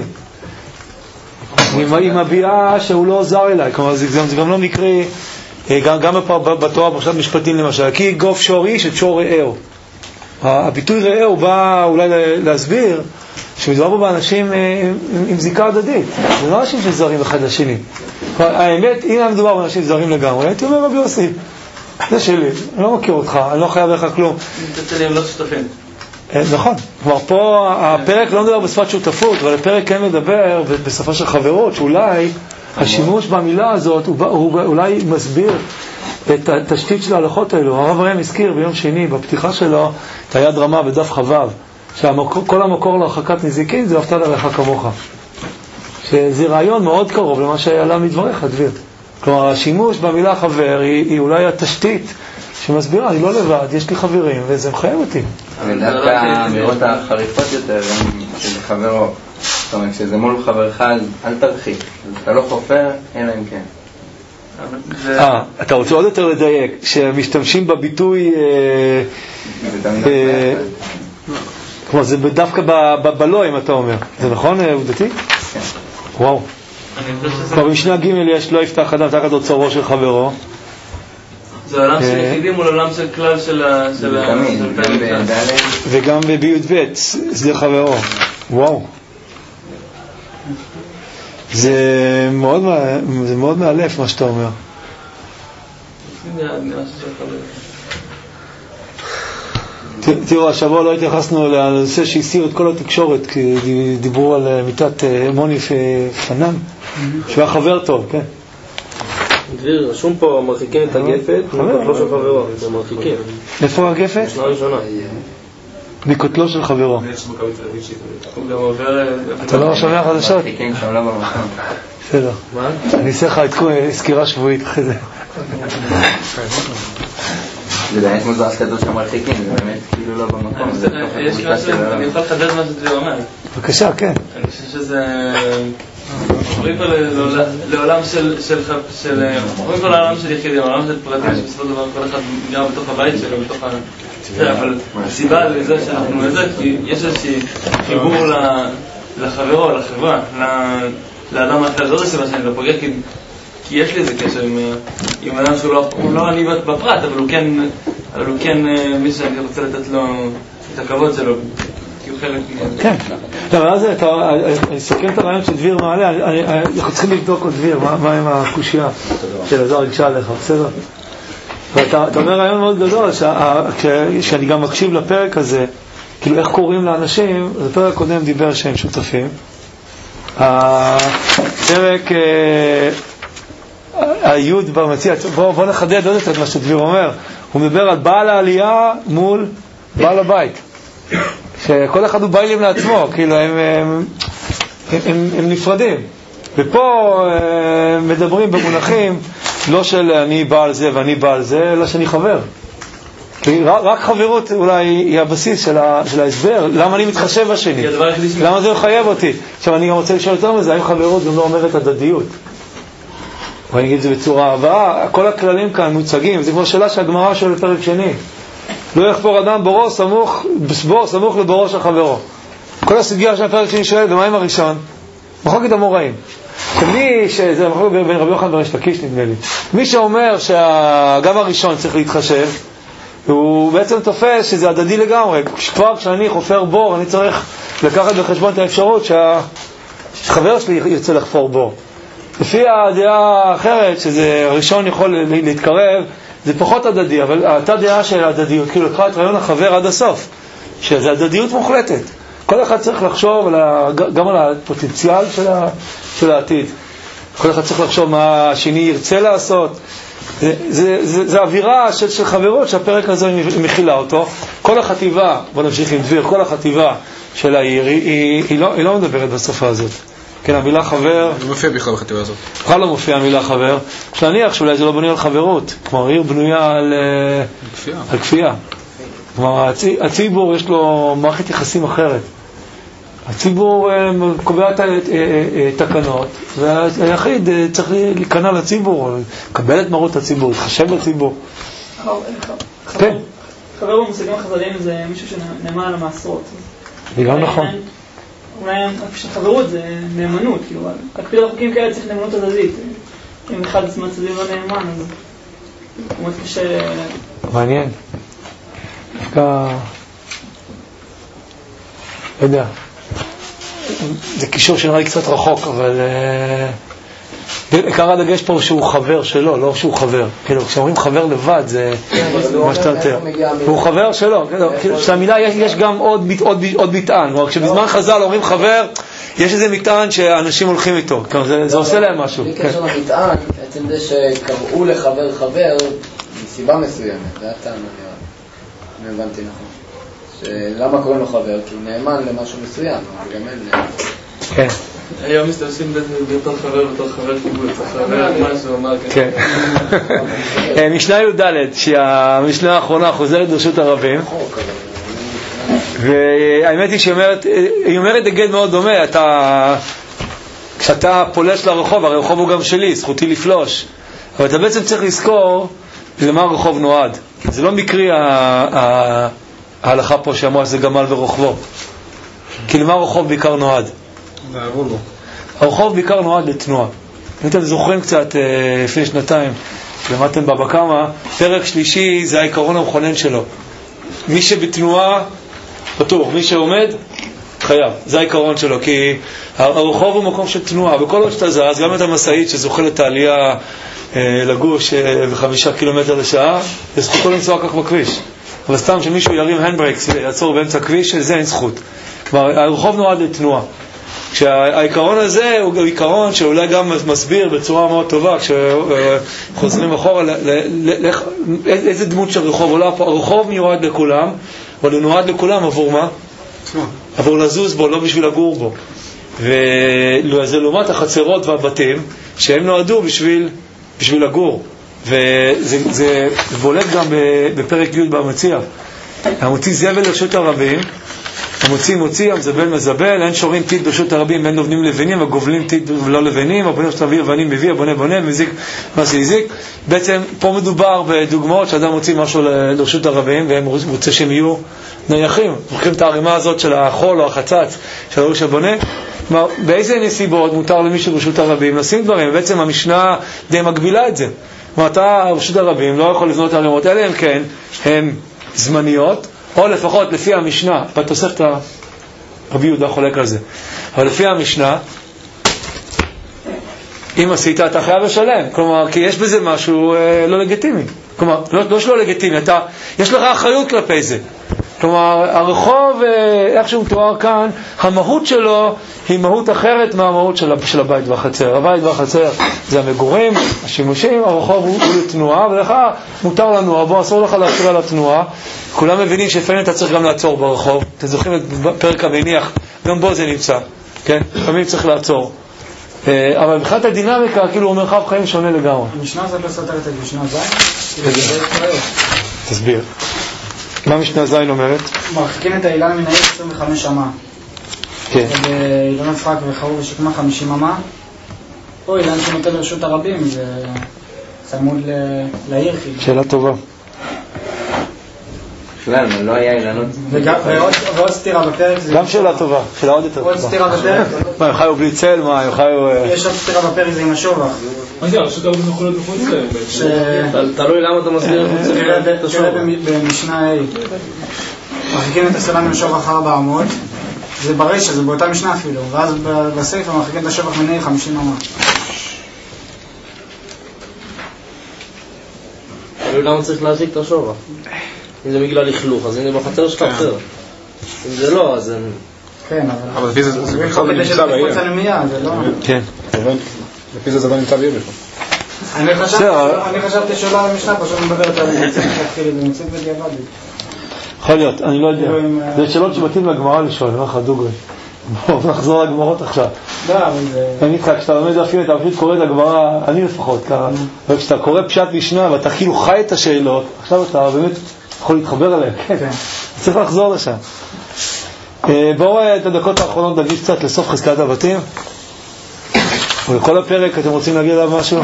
היא מביאה שהוא לא עוזר אליי, כלומר זה גם לא מקרי, גם בתורה בפרשת משפטים למשל, כי גוף שור איש את שור רעהו. הביטוי רעהו בא אולי להסביר שמדובר פה באנשים עם זיקה הדדית, זה לא אנשים שזרים אחד לשני. האמת, אם מדובר באנשים זרים לגמרי, הייתי אומר רבי יוסי, זה שלי, אני לא מכיר אותך, אני לא חייב לך כלום. הם לא שותפים. נכון, כלומר פה הפרק לא מדבר בשפת שותפות, אבל הפרק כן מדבר בשפה של חברות, שאולי השימוש במילה הזאת הוא אולי מסביר את התשתית של ההלכות האלו. הרב ראם הזכיר ביום שני בפתיחה שלו את היד רמה בדף חבב, שכל המקור להרחקת נזיקין זה ואהבת לרעך כמוך, שזה רעיון מאוד קרוב למה שעלה מדבריך דביר. כלומר השימוש במילה חבר היא אולי התשתית שמסבירה, אני לא לבד, יש לי חברים וזה מחייב אותי. ודווקא האמירות החריפות יותר של חברו, זאת אומרת שזה מול חברך אל תרחיק, אתה לא חופר אלא אם כן. אתה רוצה עוד יותר לדייק שמשתמשים בביטוי כלומר זה דווקא בלא אם אתה אומר, זה נכון עובדתי? כן. וואו, כבר במשנה ג' יש לא יפתח אדם תחת אוצרו של חברו, זה עולם של יחידים מול עולם של כלל של וגם בי"ב זה חברו. וואו, זה מאוד מאלף מה שאתה אומר. תראו, השבוע לא התייחסנו לנושא שהסיר את כל התקשורת, כי דיברו על מיטת מוני פנן, שהוא היה חבר טוב, כן? דביר, רשום פה מרחיקים את הגפת מקוטלו של חברו, זה מרחיקים. איפה הגפת? משנה ראשונה. מקוטלו של חברו. אתה לא שומע חדשות? בסדר. אני אעשה לך סקירה שבועית אחרי זה. זה באמת מוזר שכתוב שמרחיקים, זה באמת כאילו לא במקום. אני יכול לחדד מה שדביר אומר. בבקשה, כן. אני חושב שזה עוברים פה לעולם של יחידים, לעולם של פרטים שבסופו דבר כל אחד גר בתוך הבית שלו, בתוך אבל הסיבה לזה שאנחנו לזה, כי יש איזושהי חיבור לחברו, לחברה, לאדם אחר. זאת הסיבה שאני לא פוגע, כי יש לי איזה קשר עם אדם שהוא לא אני בפרט, אבל הוא כן מי שאני רוצה לתת לו את הכבוד שלו, כי הוא חלק כן. אבל אז אני אסכם את הרעיון שדביר מעלה, אנחנו צריכים לבדוק עוד דביר, מה עם הקושייה של עזר רגשה עליך, בסדר? ואתה אומר רעיון מאוד גדול, שאני גם מקשיב לפרק הזה, כאילו איך קוראים לאנשים, בפרק הקודם דיבר שהם שותפים, הפרק היוד במציע, בוא נחדד עוד יותר את מה שדביר אומר, הוא מדבר על בעל העלייה מול בעל הבית, שכל אחד הוא ביילים לעצמו, כאילו הם נפרדים, ופה מדברים במונחים לא של אני בעל זה ואני בעל זה, אלא שאני חבר. כי רק חברות אולי היא הבסיס של ההסבר, למה אני מתחשב בשני, למה זה מחייב אותי. עכשיו אני גם רוצה לשאול יותר מזה, האם חברות גם לא אומרת הדדיות? ואני אגיד את זה בצורה הבאה, כל הכללים כאן מוצגים, זה כבר שאלה שהגמרא שואלת פרק שני, לא יחפור אדם בורו סמוך לבורו של חברו. כל הסוגיה של הפרק שני שואלת, ומה עם הראשון? מחלוקת המוראים. זה מחלוקת בין רבי יוחנן וריש לקיש נדמה לי. מי שאומר שגם הראשון צריך להתחשב, הוא בעצם תופס שזה הדדי לגמרי. כבר כשאני חופר בור, אני צריך לקחת בחשבון את האפשרות שחבר שלי ירצה לחפור בור. לפי הדעה האחרת, שזה הראשון יכול להתקרב, זה פחות הדדי, אבל הייתה דעה של הדדיות, כאילו לקרוא את רעיון החבר עד הסוף, שזה הדדיות מוחלטת. כל אחד צריך לחשוב גם על הפוטנציאל של העתיד. כל אחד צריך לחשוב מה השני ירצה לעשות. זה אווירה של חברות שהפרק הזה מכילה אותו. כל החטיבה, בוא נמשיך עם דביר, כל החטיבה של העיר היא לא מדברת בשפה הזאת. כן, המילה חבר לא מופיע בכלל בחטיבה הזאת. בכלל לא מופיע המילה חבר. שנניח שאולי זה לא בנוי על חברות, כלומר עיר בנויה על כפייה. כלומר הציבור יש לו מערכת יחסים אחרת. הציבור קובע את התקנות, והיחיד צריך להיכנע לציבור, לקבל את מרות הציבור, להתחשב בציבור. כן. חבר במושגים החז"ליים זה מישהו שנאמן על המעשרות. זה גם נכון. אולי חברות זה נאמנות, כאילו, להקפיד על חוקים כאלה צריך נאמנות הדדית. אם אחד מהצדדים לא נאמן, אז הוא מאוד קשה... מעניין. דווקא... לא יודע. זה קישור שנראה לי קצת רחוק, אבל... עיקר הדגש פה שהוא חבר שלו, לא שהוא חבר. כאילו, כשאומרים חבר לבד, זה מה שאתה יותר. הוא חבר שלו. כשהמילה יש גם עוד מטען. כלומר, כשבזמן חז"ל אומרים חבר, יש איזה מטען שאנשים הולכים איתו. זה עושה להם משהו. בלי קשר למטען, בעצם זה שקראו לחבר חבר, מסיבה מסוימת. זה הטעם, אני הבנתי נכון. שלמה קוראים לו חבר? כי הוא נאמן למשהו מסוים, אבל גם אין... כן. היום מסתמשים בתור חבר קיבוץ, חבר משהו, אמר כן. משנה י"ד, שהמשנה האחרונה חוזרת ברשות הרבים, והאמת היא שהיא אומרת דגל מאוד דומה, כשאתה פולש לרחוב, הרי הרחוב הוא גם שלי, זכותי לפלוש, אבל אתה בעצם צריך לזכור למה הרחוב נועד. זה לא מקרי ההלכה פה שאמרה שזה גמל ורוכבו, כי למה הרחוב בעיקר נועד? הרחוב בעיקר נועד לתנועה. אם אתם זוכרים קצת לפני שנתיים למדתם בבא קמא, פרק שלישי זה העיקרון המכונן שלו. מי שבתנועה פטור, מי שעומד חייב, זה העיקרון שלו, כי הרחוב הוא מקום של תנועה, וכל עוד שאתה זז, גם את המשאית שזוכה את העלייה לגוש ב5 קילומטר לשעה, זכותו לנסוע כך בכביש. אבל סתם שמישהו ירים הנדברקס ויעצור באמצע כביש, זה אין זכות. כלומר, הרחוב נועד לתנועה. כשהעיקרון הזה הוא עיקרון שאולי גם מסביר בצורה מאוד טובה, כשחוזרים אחורה, איזה דמות של רחוב עולה פה. הרחוב מיועד לכולם, אבל הוא נועד לכולם עבור מה? עבור לזוז בו, לא בשביל לגור בו. וזה לעומת החצרות והבתים, שהם נועדו בשביל לגור. וזה בולט גם בפרק י' במציע. המוציא זבל לרשות הרבים, המוציא המזבל מזבל, אין שורים תית ברשות הרבים, אין נובנים לבנים, הגובלים תית ולא לבנים, הבונים שתביא לבנים מביא, הבונה בונה, מזיק מה שהזיק. בעצם פה מדובר בדוגמאות שאדם מוציא משהו לרשות הרבים, והם רוצה שהם יהיו נייחים. לוקחים את הערימה הזאת של החול או החצץ של הראש הבונה. כלומר, באיזה נסיבות מותר למישהו ברשות הרבים לשים דברים? בעצם המשנה די מגבילה את זה. כלומר, אתה רשות הרבים לא יכול לבנות הערימות האלה, הם כן, הם זמניות, או לפחות לפי המשנה, בתוספת רבי יהודה חולק על זה, אבל לפי המשנה, אם עשית אתה חייב לשלם, כלומר, כי יש בזה משהו לא לגיטימי, כלומר, לא שלא לגיטימי, יש לך אחריות כלפי זה. כלומר, הרחוב, איך שהוא מתואר כאן, המהות שלו היא מהות אחרת מהמהות של הבית והחצר. הבית והחצר זה המגורים, השימושים, הרחוב הוא לתנועה, ולך מותר לנוע בו, אסור לך להפריע לתנועה. כולם מבינים שלפעמים אתה צריך גם לעצור ברחוב. אתם זוכרים את פרק המניח, גם בו זה נמצא, כן? לפעמים צריך לעצור. אבל מבחינת הדינמיקה, כאילו הוא מרחב חיים שונה לגמרי. המשנה הזאת לא סותרת את משנה ז'? תסביר. מה משנה זין אומרת? מרחיקים את האילן מן העיר 25 אמה. כן. ובאילון יצחק וחרוב ושקמה 50 אמה. או אילן שנוטה לרשות הרבים, זה צמוד לעיר. שאלה טובה. בכלל, לא היה אילנות. ועוד סתירה בפרק. גם שאלה טובה, שאלה עוד יותר טובה. עוד סתירה בפרק. מה, הם חיו בלי צל? מה, הם חיו... יש עוד סתירה בפרק, זה עם השובח. מה זה, הרשות הרבים יכולות מחוץ להם? תלוי למה אתה מסביר את השובח. תראה במשנה A. מרחיקים את הסלע מן השובח 400. זה ברשע, זה באותה משנה אפילו. ואז בספר מרחיקים את השובח מן העיר 50 אמה. תלוי למה צריך להזיק את השובח. אם זה בגלל לכלוך, אז אם זה בחצר שלך אחר. אם זה לא, אז... כן, אבל לפי זה בכלל לא נמצא בעיר. כן. לפי זה לא נמצא בעיר בכלל. אני חשבתי שאלה על המשנה, פשוט מדברת על זה. במציאות בדיעבד. יכול להיות, אני לא יודע. זה שאלות שמתאים לגמרא לשאול, אני אומר לך דוגרי. בואו נחזור לגמרות עכשיו. אני איתך, כשאתה לומד אפילו, אתה פשוט קורא את הגמרא, אני לפחות ככה, וכשאתה קורא פשט משנה ואתה כאילו חי את השאלות, עכשיו אתה באמת יכול להתחבר אליהם, כן. צריך לחזור לשם. בואו את הדקות האחרונות נגיד קצת לסוף חזקת הבתים. ולכל הפרק אתם רוצים להגיד עליו משהו?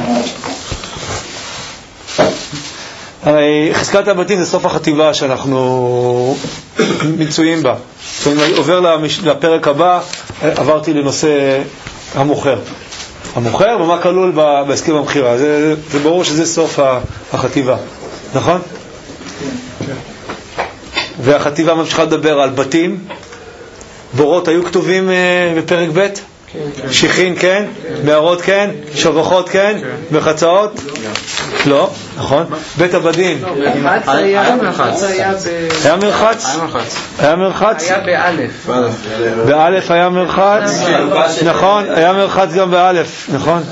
הרי חזקת הבתים זה סוף החטיבה שאנחנו מצויים בה. אני עובר לפרק הבא, עברתי לנושא המוכר. המוכר ומה כלול בהסכם המכירה. זה ברור שזה סוף החטיבה, נכון? והחטיבה ממשיכה לדבר על בתים. בורות היו כתובים בפרק ב'? שיחין כן? מערות כן? שבחות כן? מחצאות? לא, נכון? בית הבדים היה מרחץ. היה מרחץ? היה מרחץ? היה באלף. באלף היה מרחץ? נכון, היה מרחץ גם באלף, נכון?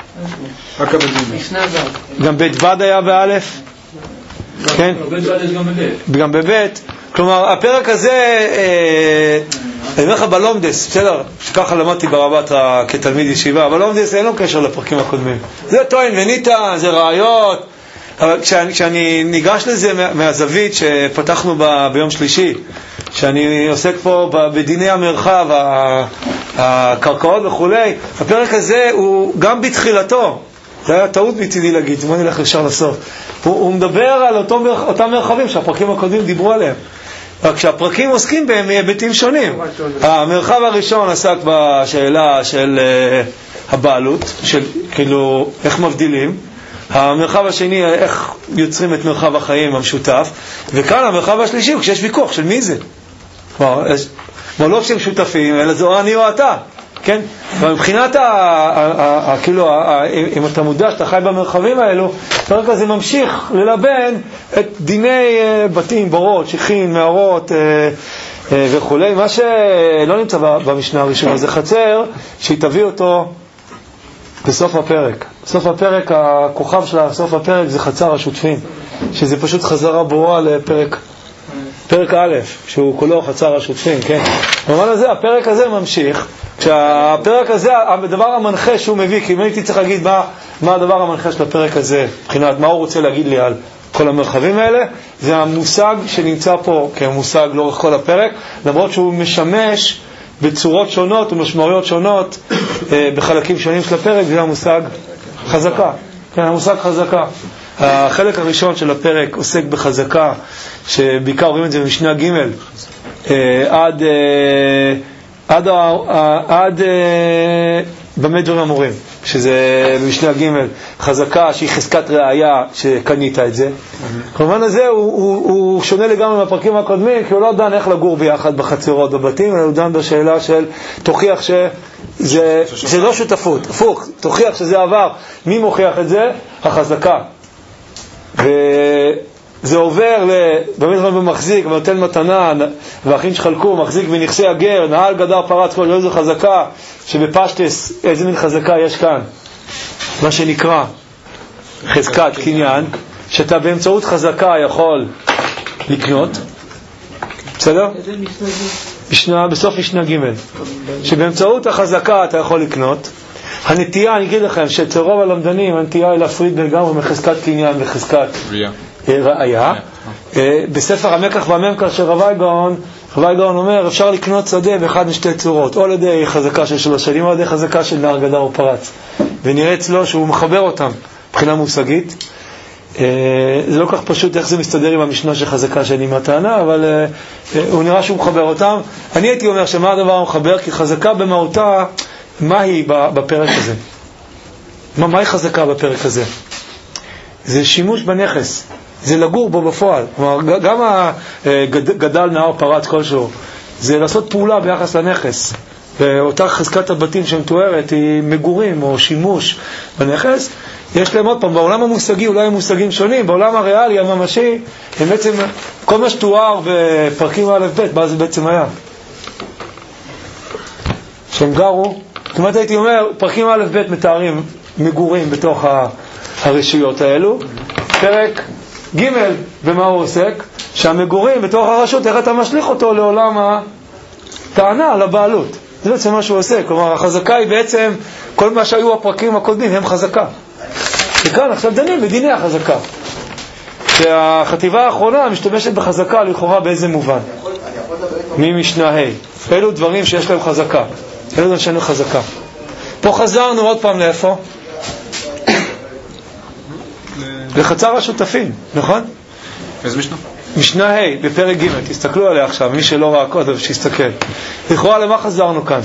גם בית בד היה באלף? כן? גם בבית. כלומר, הפרק הזה, אני אומר לך בלומדס, בסדר, שככה למדתי ברבתרא כתלמיד ישיבה, בלומדס אין לו קשר לפרקים הקודמים. זה טוען וניתן, זה רעיות, אבל כשאני ניגש לזה מהזווית שפתחנו ביום שלישי, שאני עוסק פה בדיני המרחב, הקרקעות וכולי, הפרק הזה הוא גם בתחילתו, זה היה טעות מצידי להגיד, בוא נלך לשאר לסוף, הוא מדבר על אותם מרחבים שהפרקים הקודמים דיברו עליהם. רק שהפרקים עוסקים בהם מהיבטים שונים. המרחב הראשון עסק בשאלה של הבעלות, של כאילו איך מבדילים. המרחב השני, איך יוצרים את מרחב החיים המשותף. וכאן המרחב השלישי, כשיש ויכוח של מי זה. כלומר, לא שהם שותפים, אלא זה או אני או אתה. כן? ומבחינת כאילו, אם אתה מודע שאתה חי במרחבים האלו, הפרק הזה ממשיך ללבן את דיני בתים, בורות, שיחין, מערות וכולי. מה שלא נמצא במשנה הראשונה זה חצר שהיא תביא אותו בסוף הפרק. בסוף הפרק, הכוכב של סוף הפרק זה חצר השותפים, שזה פשוט חזרה ברורה פרק א', שהוא כולו חצר השותפים, כן? במובן הזה, הפרק הזה ממשיך, כשהפרק הזה, הדבר המנחה שהוא מביא, כי אם הייתי צריך להגיד מה הדבר המנחה של הפרק הזה, מבחינת מה הוא רוצה להגיד לי על כל המרחבים האלה, זה המושג שנמצא פה כמושג לאורך כל הפרק, למרות שהוא משמש בצורות שונות ומשמעויות שונות בחלקים שונים של הפרק, זה המושג חזקה. כן, המושג חזקה. החלק הראשון של הפרק עוסק בחזקה, שבעיקר רואים את זה במשנה ג' עד במה דברים אמורים, שזה במשנה ג' חזקה שהיא חזקת ראיה שקנית את זה. כמובן הזה הוא שונה לגמרי מהפרקים הקודמים, כי הוא לא דן איך לגור ביחד בחצרות בבתים, אלא הוא דן בשאלה של תוכיח שזה לא שותפות, הפוך, תוכיח שזה עבר. מי מוכיח את זה? החזקה. וזה עובר באמת במחזיק ונותן מתנה, ואחים שחלקו מחזיק בנכסי הגר, נעל גדר פרץ כל איזו חזקה, שבפשטס איזה מין חזקה יש כאן, מה שנקרא חזקת קניין, שאתה באמצעות חזקה יכול לקנות. בסדר? בסוף משנה ג' שבאמצעות החזקה אתה יכול לקנות. הנטייה, אני אגיד לכם, שאצל רוב הלמדנים הנטייה היא להפריד לגמרי מחזקת קניין וחזקת ראיה. בספר המקח והממכר של רבי גאון אומר, אפשר לקנות שדה באחד משתי צורות, או על ידי חזקה של 3 שנים, או על ידי חזקה של נער גדר או פרץ. ונראה אצלו שהוא מחבר אותם מבחינה מושגית. זה לא כך פשוט איך זה מסתדר עם המשנה של חזקה שאני מהטענה, אבל הוא נראה שהוא מחבר אותם. אני הייתי אומר שמה הדבר המחבר? כי חזקה במהותה, מה היא בפרק הזה? מה היא חזקה בפרק הזה? זה שימוש בנכס, זה לגור בו בפועל. כלומר, גם גדל נער פרץ כלשהו, זה לעשות פעולה ביחס לנכס. ואותה חזקת הבתים שמתוארת היא מגורים או שימוש בנכס. יש להם עוד פעם, בעולם המושגי אולי הם מושגים שונים, בעולם הריאלי הממשי, הם בעצם, כל מה שתואר בפרקים א' ב', מה זה בעצם היה? שהם גרו, זאת אומרת הייתי אומר, פרקים א' ב' מתארים מגורים בתוך הרשויות האלו. פרק ג' במה הוא עוסק? שהמגורים בתוך הרשות, איך אתה משליך אותו לעולם הטענה על הבעלות. זה בעצם מה שהוא עושה. כלומר, החזקה היא בעצם, כל מה שהיו הפרקים הקודמים הם חזקה. וכאן עכשיו דנים בדיני החזקה. שהחטיבה האחרונה משתמשת בחזקה לכאורה באיזה מובן. ממשנה ה'. אלו דברים שיש להם חזקה. אלו דברים שיש להם חזקה. פה חזרנו עוד פעם לאיפה? לחצר השותפים, נכון? איזה משנה? משנה ה' בפרק ג', תסתכלו עליה עכשיו, מי שלא ראה קודם שיסתכל. לכאורה למה חזרנו כאן?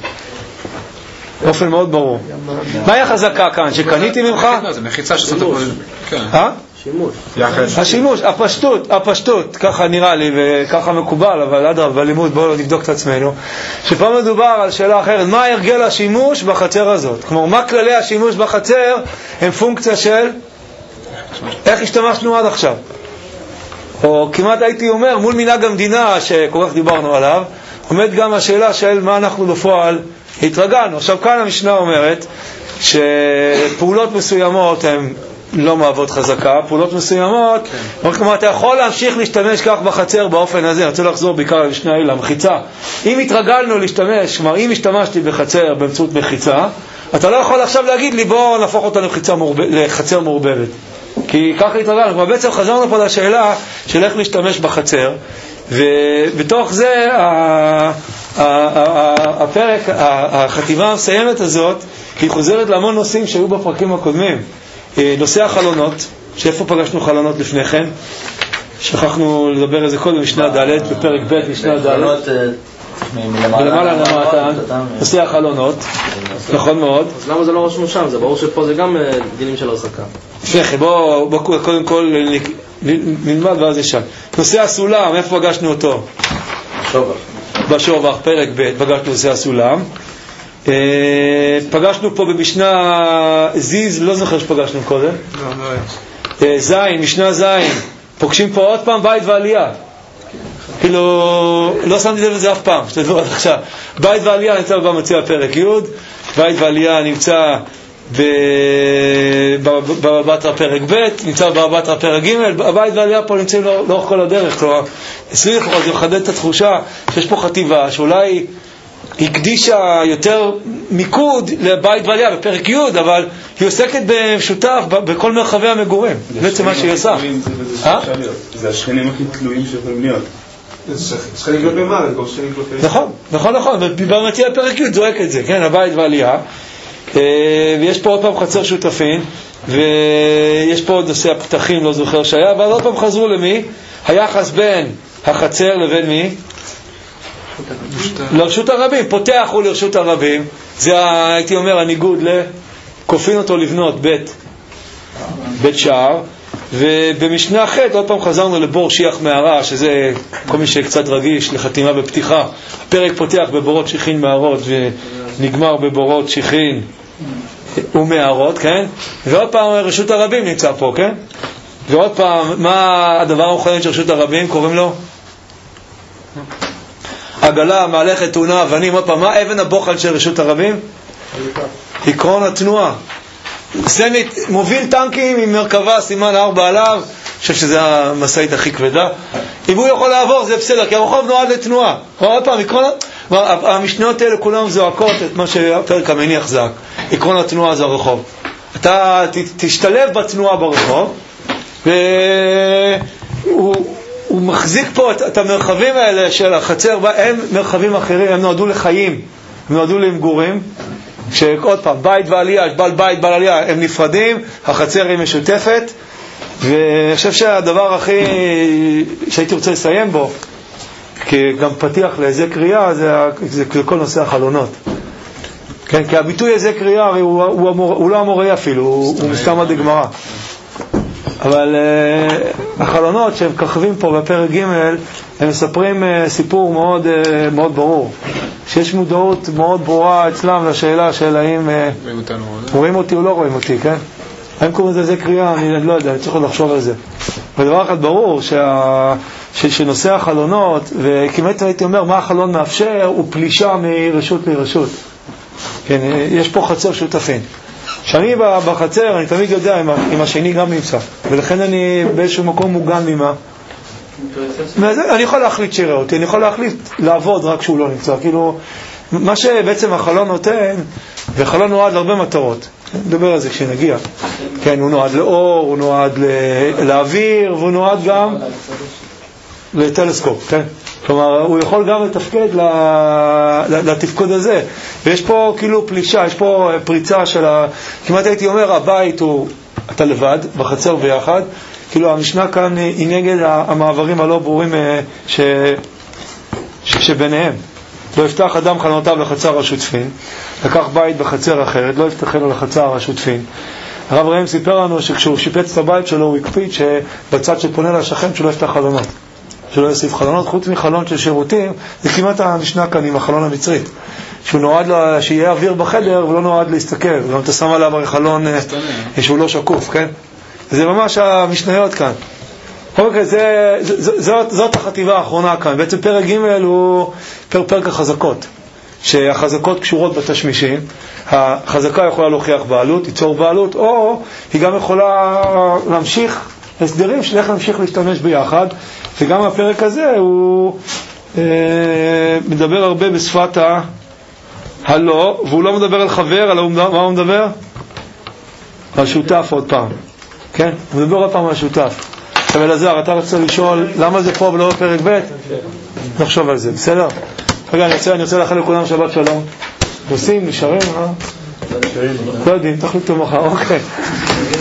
באופן מאוד ברור. מהי החזקה כאן? שקניתי ממך? זה מחיצה ששמת פה. שימוש. השימוש, הפשטות, ככה נראה לי וככה מקובל, אבל עד רב בלימוד בואו נבדוק את עצמנו. שפה מדובר על שאלה אחרת, מה הרגל השימוש בחצר הזאת? כלומר, מה כללי השימוש בחצר הם פונקציה של איך השתמשנו עד עכשיו? או כמעט הייתי אומר, מול מנהג המדינה שכל כך דיברנו עליו, עומד גם השאלה של מה אנחנו בפועל התרגלנו. עכשיו כאן המשנה אומרת שפעולות מסוימות הן לא מהוות חזקה, פעולות מסוימות, כלומר אתה יכול להמשיך להשתמש כך בחצר באופן הזה. אני רוצה לחזור בעיקר למשנה ה' למחיצה. אם התרגלנו להשתמש, כלומר אם השתמשתי בחצר באמצעות מחיצה, אתה לא יכול עכשיו להגיד לי בוא נהפוך אותה לחצר מעורבבת, כי ככה התרגלנו. כלומר בעצם חזרנו פה לשאלה של איך להשתמש בחצר, ובתוך זה הפרק, החטיבה המסיימת הזאת, היא חוזרת להמון נושאים שהיו בפרקים הקודמים. נושא החלונות, שאיפה פגשנו חלונות לפני כן? שכחנו לדבר על זה קודם, משנה ד' בפרק ב' משנה ד' מלמעלה למטה, נושא החלונות, נכון מאוד. אז למה זה לא רשום שם? זה ברור שפה זה גם דינים של הרחקה. לפני כן, בואו קודם כל נלמד ואז ישן. נושא הסולם, איפה פגשנו אותו? בשובח, פרק ב' פגשנו נושא הסולם. פגשנו פה במשנה זיז, לא זוכר שפגשנו קודם. זין, משנה זין, פוגשים פה עוד פעם בית ועלייה. כאילו, לא שמתי לב לזה אף פעם, שתדעו עד עכשיו. בית ועלייה נמצא במציע פרק י', בית ועלייה נמצא בבטרה פרק ב', נמצא בבטרה פרק ג', הבית ועלייה פה נמצאים לאורך כל הדרך. כלומר, אצלי לפחות זה מחדד את התחושה שיש פה חטיבה שאולי הקדישה יותר מיקוד לבית ועלייה בפרק י', אבל היא עוסקת במשותף בכל מרחבי המגורים. בעצם מה שהיא עושה. זה השכנים הכי תלויים שיכולים להיות. שכנים כלפי מעלה, גם שכנים כלפי... נכון. ובמציע פרק י' זועק את זה, כן, הבית ועלייה. ויש פה עוד פעם חצר שותפים, ויש פה עוד נושא הפתחים, לא זוכר שהיה, אבל עוד פעם חזרו למי? היחס בין החצר לבין מי? לרשות הרבים. פותח הוא לרשות הרבים, זה הייתי אומר הניגוד לכופין אותו לבנות בית שער. ובמשנה ח' עוד פעם חזרנו לבור שיח מערה, שזה כל מי שקצת רגיש לחתימה בפתיחה. הפרק פותח בבורות שיחין מערות ונגמר בבורות שיחין ומערות, כן? ועוד פעם רשות הרבים נמצא פה, כן? ועוד פעם, מה הדבר המוכן של רשות הרבים קוראים לו? עגלה, מהלכת, תאונה, אבנים. עוד פעם, מה אבן הבוחן של רשות הרבים? עקרון התנועה. סנית מוביל טנקים עם מרכבה סימן 4 עליו, אני חושב שזה המסעית הכי כבדה. אם הוא יכול לעבור זה בסדר, כי הרחוב נועד לתנועה. עוד פעם, המשניות האלה כולם זועקות את מה שהפרק המניח זעק. עקרון התנועה זה הרחוב. אתה תשתלב בתנועה ברחוב, והוא מחזיק פה את המרחבים האלה של החצר, הם מרחבים אחרים, הם נועדו לחיים, הם נועדו למגורים. שעוד פעם, בית ועלייה, בעל בית, בעל עלייה, הם נפרדים, החצר היא משותפת. ואני חושב שהדבר הכי שהייתי רוצה לסיים בו, כי גם פתיח לאיזה קריאה, זה כל נושא החלונות. כן, כי הביטוי איזה קריאה, הוא לא אמורי אפילו, הוא מסתם עד הגמרא. אבל החלונות שהם ככבים פה בפרק ג' הם מספרים סיפור מאוד, מאוד ברור. שיש מודעות מאוד ברורה אצלם לשאלה של האם רואים אותי או לא רואים אותי, כן? האם קוראים לזה קריאה? אני לא יודע, אני צריך לחשוב על זה. ודבר אחד ברור שנושא החלונות, וכמעט הייתי אומר מה החלון מאפשר, הוא פלישה מרשות לרשות. כן, יש פה חצר שותפים. כשאני בחצר אני תמיד יודע אם השני גם נמצא, ולכן אני באיזשהו מקום מוגן ממה. אני יכול להחליט שיראה אותי, אני יכול להחליט לעבוד רק כשהוא לא נמצא. כאילו, מה שבעצם החלון נותן, וחלון נועד להרבה מטרות, נדבר על זה כשנגיע. כן, הוא נועד לאור, הוא נועד לאוויר, והוא נועד גם לטלסקופ, כן? כלומר, הוא יכול גם לתפקד לתפקוד הזה. ויש פה כאילו פלישה, יש פה פריצה של כמעט הייתי אומר, הבית הוא, אתה לבד, בחצר ביחד, כאילו המשנה כאן היא נגד המעברים הלא ברורים שביניהם. לא יפתח אדם חלונותיו לחצר השותפין, לקח בית בחצר אחרת, לא יפתח לו לחצר השותפין. הרב ראם סיפר לנו שכשהוא שיפץ את הבית שלו, הוא הקפיד שבצד שפונה לשכן שלא יפתח חלונות, שלא יוסיף חלונות, חוץ מחלון של שירותים. זה כמעט המשנה כאן עם החלון המצרית, שהוא נועד שיהיה אוויר בחדר ולא נועד להסתכל, גם אתה שם עליו חלון שהוא לא שקוף, כן? זה ממש המשניות כאן. אוקיי, זאת החטיבה האחרונה כאן. בעצם פרק ג' הוא פרק החזקות, שהחזקות קשורות בתשמישים. החזקה יכולה להוכיח בעלות, ליצור בעלות, או היא גם יכולה להמשיך הסדרים של איך להמשיך להשתמש ביחד. וגם הפרק הזה הוא מדבר הרבה בשפת הלא, והוא לא מדבר על חבר, אלא מה הוא מדבר? על שותף עוד פעם. כן? הוא מדבר עוד פעם על שותף. עכשיו אלעזר, אתה רוצה לשאול למה זה פה ולא בפרק ב'? נחשוב על זה, בסדר? רגע, אני רוצה לאחל לכולם שבת שלום. נוסעים, נשארים, לא יודעים, תחליטו מחר, אוקיי.